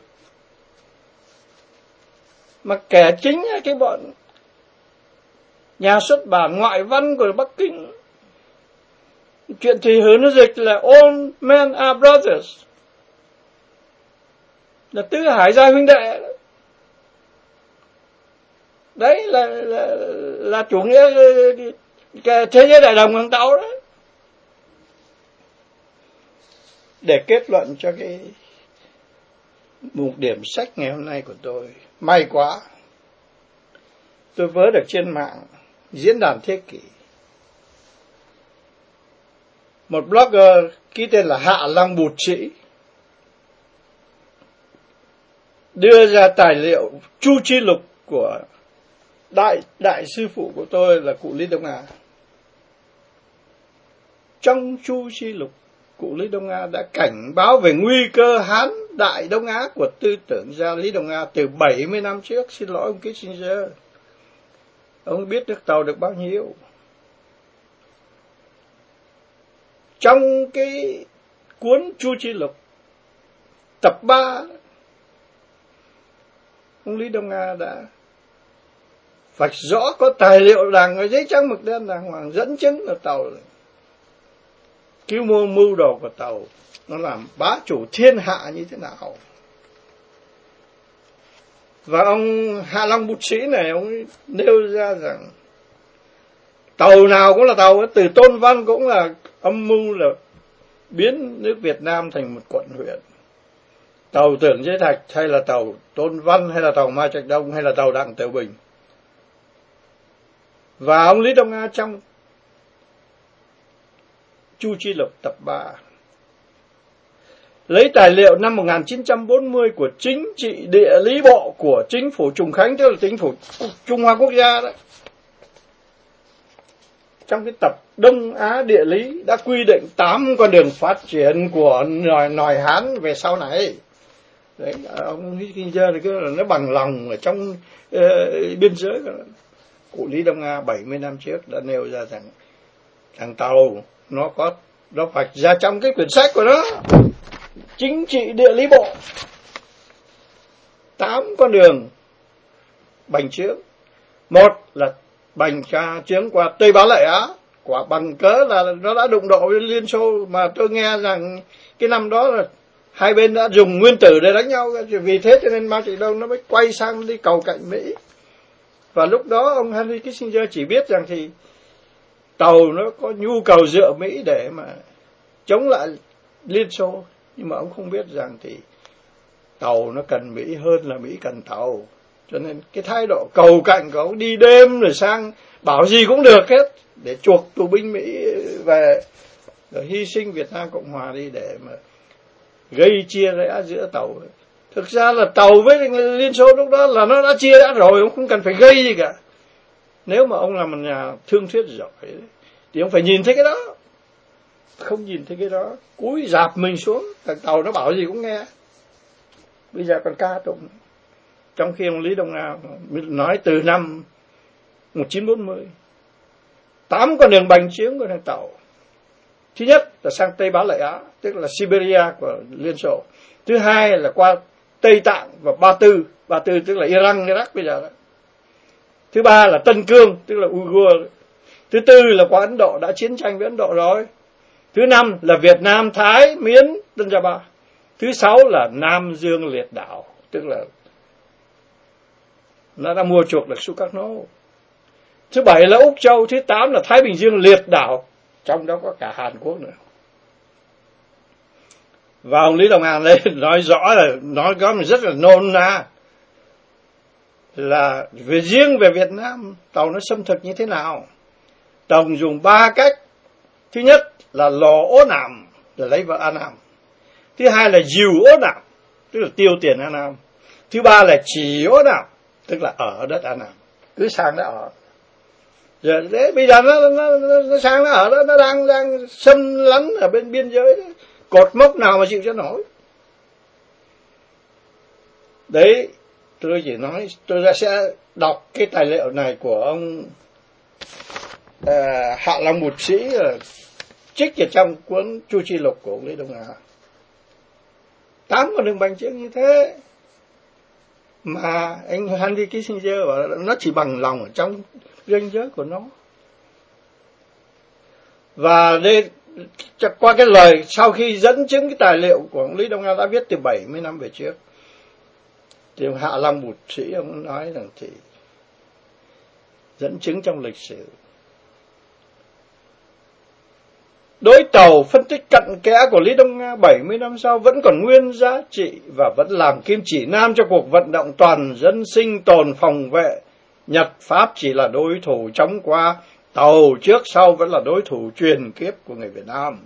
Mà kẻ chính là cái bọn nhà xuất bản ngoại văn của Bắc Kinh. Chuyện Thủy Hử nó dịch là all men are brothers, là tứ hải giai huynh đệ. Đấy là chủ nghĩa thế giới đại đồng của thằng Tàu đó. Để kết luận cho cái mục điểm sách ngày hôm nay của tôi, may quá tôi vớ được trên mạng Diễn đàn Thế Kỷ, một blogger ký tên là Hạ Long Bụt Sĩ đưa ra tài liệu Chu Chi Lục của đại sư phụ của tôi là cụ Lý Đông A. Trong Chu Chi Lục, cụ Lý Đông A đã cảnh báo về nguy cơ Hán Đại Đông Á của tư tưởng gia Lý Đông A từ 70 năm trước. Xin lỗi ông Kissinger, ông biết nước Tàu được bao nhiêu. Trong cái cuốn Chu Chi Lục tập 3, ông Lý Đông A đã vạch rõ, có tài liệu đàng ở giấy trắng mực đen đàng hoàng dẫn chứng là Tàu mưu đồ của Tàu nó làm bá chủ thiên hạ như thế nào. Và ông Hạ Long Bụt Sĩ này, ông nêu ra rằng Tàu nào cũng là Tàu, từ Tôn Văn cũng là âm mưu là biến nước Việt Nam thành một quận huyện. Tàu Tưởng Giới Thạch hay là Tàu Tôn Văn hay là Tàu Mai Trạch Đông hay là Tàu Đặng Tiểu Bình. Và ông Lý Đông A trong Chu Chi Lục tập 3 lấy tài liệu năm 1940 của Chính trị Địa lý Bộ của Chính phủ Trùng Khánh, tức là Chính phủ Trung Hoa Quốc gia đó. Trong cái tập Đông Á Địa lý đã quy định 8 con đường phát triển của nòi Hán về sau này. Đấy, ông Kissinger thì cứ là nó bằng lòng ở trong biên giới. Cụ Lý Đông A 70 năm trước đã nêu ra rằng thằng Tàu nó vạch ra trong cái quyển sách của nó Chính trị Địa lý Bộ 8 con đường bành trướng. Một là bành trướng qua Tây Á Lệ Á, quả bằng cớ là nó đã đụng độ với Liên Xô, mà tôi nghe rằng cái năm đó là hai bên đã dùng nguyên tử để đánh nhau, vì thế cho nên Mao Trạch Đông nó mới quay sang đi cầu cạnh Mỹ. Và lúc đó ông Henry Kissinger chỉ biết rằng thì Tàu nó có nhu cầu dựa Mỹ để mà chống lại Liên Xô, nhưng mà ông không biết rằng thì Tàu nó cần Mỹ hơn là Mỹ cần Tàu. Cho nên cái thái độ cầu cạnh của ông đi đêm rồi sang bảo gì cũng được hết để chuộc tù binh Mỹ về, rồi hy sinh Việt Nam Cộng Hòa đi để mà gây chia rẽ giữa Tàu. Thực ra là Tàu với Liên Xô lúc đó là nó đã chia rẽ rồi, ông không cần phải gây gì cả. Nếu mà ông là một nhà thương thuyết giỏi thì ông phải nhìn thấy cái đó. Không nhìn thấy cái đó, cúi rạp mình xuống, thằng Tàu nó bảo gì cũng nghe. Bây giờ còn ca tụng. Trong khi ông Lý Đông A nói từ năm 1940, 8 con đường bành trướng của thằng Tàu. Thứ nhất là sang Tây Bán Lợi Á, tức là Siberia của Liên Xô. Thứ hai là qua Tây Tạng và Ba Tư tức là Iran, Iraq bây giờ đó. Thứ ba là Tân Cương, tức là Uyghur. Thứ tư là qua Ấn Độ, đã chiến tranh với Ấn Độ rồi. Thứ năm là Việt Nam, Thái, Miến, Tân Java. Thứ sáu là Nam Dương Liệt Đảo, tức là nó đã mua chuộc được Sukarno. Thứ bảy là Úc Châu. Thứ tám là Thái Bình Dương Liệt Đảo, trong đó có cả Hàn Quốc nữa. Và ông Lý Đồng An đây nói rõ là nói có rất là nôn na là riêng về Việt Nam tàu nó xâm thực như thế nào. Tàu dùng 3 cách. Thứ nhất là lò ố nạm để lấy vợ An Nam. Thứ hai là dìu ố nạm, tức là tiêu tiền An Nam. Thứ ba là chỉ ố nạm, tức là ở đất An Nam, cứ sang đó ở. Giờ đấy, bây giờ nó sang nó ở đó, nó đang xâm lấn ở bên biên giới đó. Cột mốc nào mà chịu cho nổi. Đấy, tôi chỉ nói, tôi sẽ đọc cái tài liệu này của ông Hạ Long Bụt Sĩ, trích ở trong cuốn Chu Chi Lục của ông Lý Đông Hà. 8 con đường bành trướng như thế mà anh Henry Kissinger bảo nó chỉ bằng lòng ở trong ranh giới của nó. Và đây, qua cái lời sau khi dẫn chứng cái tài liệu của ông Lý Đông An đã viết từ 70 năm về trước, thì ông Hạ Long Bụt Sĩ ông nói rằng thì dẫn chứng trong lịch sử, đối tàu phân tích cặn kẽ của Lý Đông Nga 70 năm sau vẫn còn nguyên giá trị và vẫn làm kim chỉ nam cho cuộc vận động toàn dân sinh tồn phòng vệ. Nhật Pháp chỉ là đối thủ chống qua, tàu trước sau vẫn là đối thủ truyền kiếp của người Việt Nam.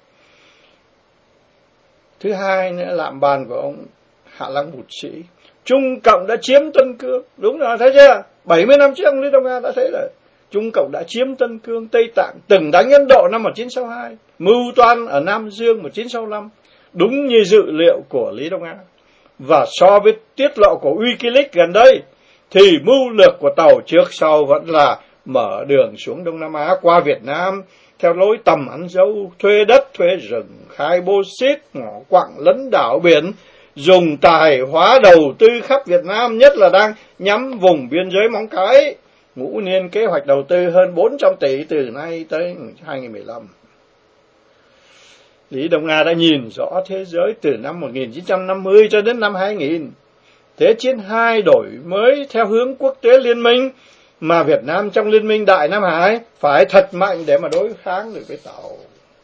Thứ hai nữa, lạm bàn của ông Hạ Long Bụt Sĩ, Trung Cộng đã chiếm Tân Cương. Đúng rồi, thấy chưa? 70 năm trước ông Lý Đông Nga đã thấy rồi. Trung Cộng đã chiếm Tân Cương, Tây Tạng, từng đánh Ấn Độ năm 1962, mưu toan ở Nam Dương 1965, đúng như dự liệu của Lý Đông An. Và so với tiết lộ của Wikileaks gần đây, thì mưu lược của tàu trước sau vẫn là mở đường xuống Đông Nam Á qua Việt Nam, theo lối tầm ăn dâu, thuê đất, thuê rừng, khai bô xít, mỏ quặng lấn đảo biển, dùng tài hóa đầu tư khắp Việt Nam, nhất là đang nhắm vùng biên giới Móng Cái. Ngũ niên kế hoạch đầu tư hơn 400 tỷ từ nay tới 2015. Lý Đông Nga đã nhìn rõ thế giới từ năm 1950 cho đến năm 2000. Thế chiến 2 đổi mới theo hướng quốc tế liên minh, mà Việt Nam trong liên minh Đại Nam Hải phải thật mạnh để mà đối kháng được với tàu.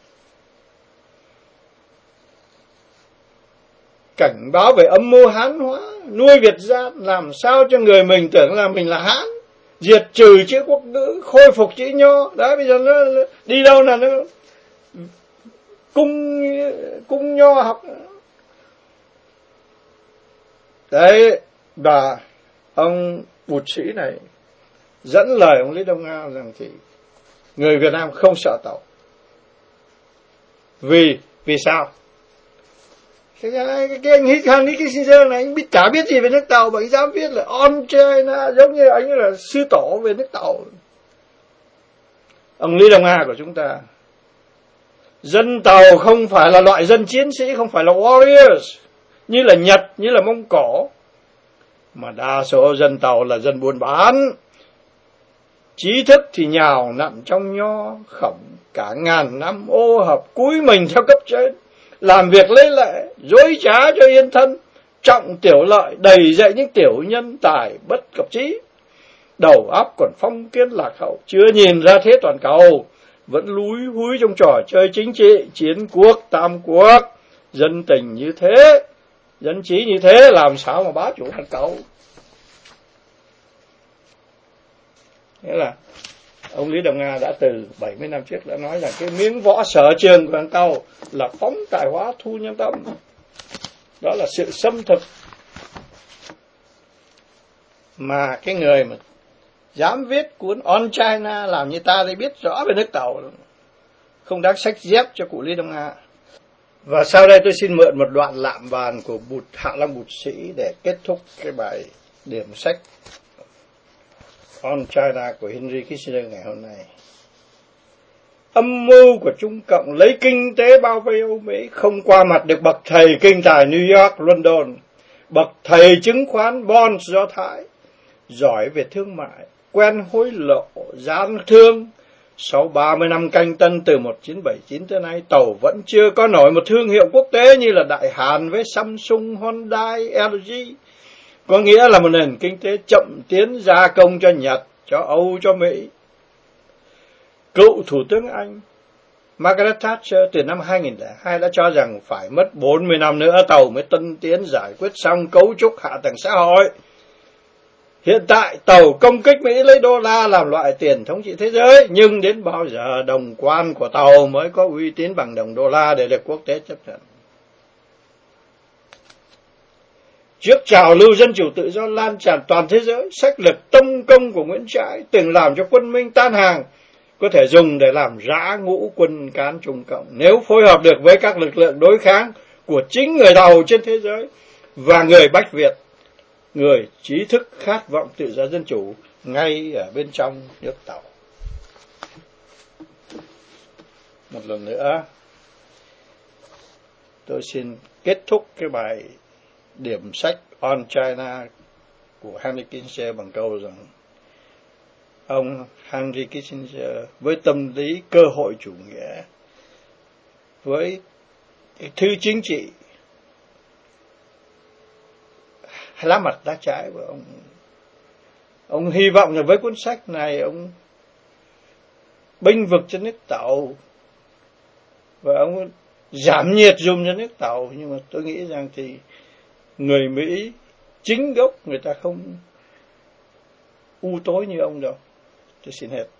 Cảnh báo về âm mưu Hán hóa, nuôi Việt gian, làm sao cho người mình tưởng là mình là Hán, diệt trừ chữ quốc ngữ, khôi phục chữ Nho. Đấy, bây giờ nó đi đâu là nó cung Nho học. Đấy, và ông Bụt Sĩ này dẫn lời ông Lý Đông Nga rằng thì người Việt Nam không sợ tàu. Vì sao? Cái anh Henry Kissinger này, anh chả biết gì về nước tàu mà anh dám viết là on China, giống như anh là sư tổ về nước tàu. Ông Lý Đông Nga của chúng ta, dân tàu không phải là loại dân chiến sĩ, không phải là warriors như là Nhật, như là Mông Cổ, mà đa số dân tàu là dân buôn bán. Trí thức thì nhào nặn trong nho khổng, cả ngàn năm ô hợp cúi mình theo cấp trên, làm việc lấy lệ, dối trá cho yên thân, trọng tiểu lợi, đầy dạy những tiểu nhân tài bất cập trí. Đầu óc còn phong kiến lạc hậu, chưa nhìn ra thế toàn cầu, vẫn lúi húi trong trò chơi chính trị, chiến quốc, tam quốc. Dân tình như thế, dân trí như thế, làm sao mà bá chủ toàn cầu? Nghĩa là ông Lý Đồng Nga đã từ 70 năm trước đã nói là cái miếng võ sở trường của thằng tàu là phóng tài hóa thu nhân tâm. Đó là sự xâm thực. Mà cái người mà dám viết cuốn On China làm như ta đây biết rõ về nước tàu, không đáng sách dép cho cụ Lý Đông Nga. Và sau đây tôi xin mượn một đoạn lạm bàn của Hạ Long Bụt Sĩ để kết thúc cái bài điểm sách On China của Henry Kissinger ngày hôm nay. Âm mưu của Trung Cộng lấy kinh tế bao vây Âu Mỹ, không qua mặt được bậc thầy kinh tài New York, London, bậc thầy chứng khoán bonds Do Thái, giỏi về thương mại, quen hối lộ, gian thương, Sau 30 năm canh tân từ 1979 tới nay, tàu vẫn chưa có nổi một thương hiệu quốc tế như là Đại Hàn với Samsung, Hyundai, LG. Có nghĩa là một nền kinh tế chậm tiến gia công cho Nhật, cho Âu, cho Mỹ. Cựu Thủ tướng Anh Margaret Thatcher từ năm 2002 đã cho rằng phải mất 40 năm nữa tàu mới tân tiến giải quyết xong cấu trúc hạ tầng xã hội. Hiện tại tàu công kích Mỹ lấy đô la làm loại tiền thống trị thế giới, nhưng đến bao giờ đồng quan của tàu mới có uy tín bằng đồng đô la để được quốc tế chấp nhận? Trước trào lưu dân chủ tự do lan tràn toàn thế giới, sách lược tông công của Nguyễn Trãi từng làm cho quân Minh tan hàng, có thể dùng để làm rã ngũ quân cán Trung Cộng nếu phối hợp được với các lực lượng đối kháng của chính người Tàu trên thế giới và người Bách Việt, người trí thức khát vọng tự do dân chủ ngay ở bên trong nước Tàu. Một lần nữa, tôi xin kết thúc cái bài điểm sách On China của Henry Kissinger bằng câu rằng ông Henry Kissinger với tâm lý cơ hội chủ nghĩa, với cái thư chính trị lá mặt lá trái của ông hy vọng là với cuốn sách này ông bênh vực cho nước Tàu và ông giảm nhiệt dùng cho nước Tàu. Nhưng mà tôi nghĩ rằng thì người Mỹ chính gốc người ta không u tối như ông đâu. Tôi xin hết.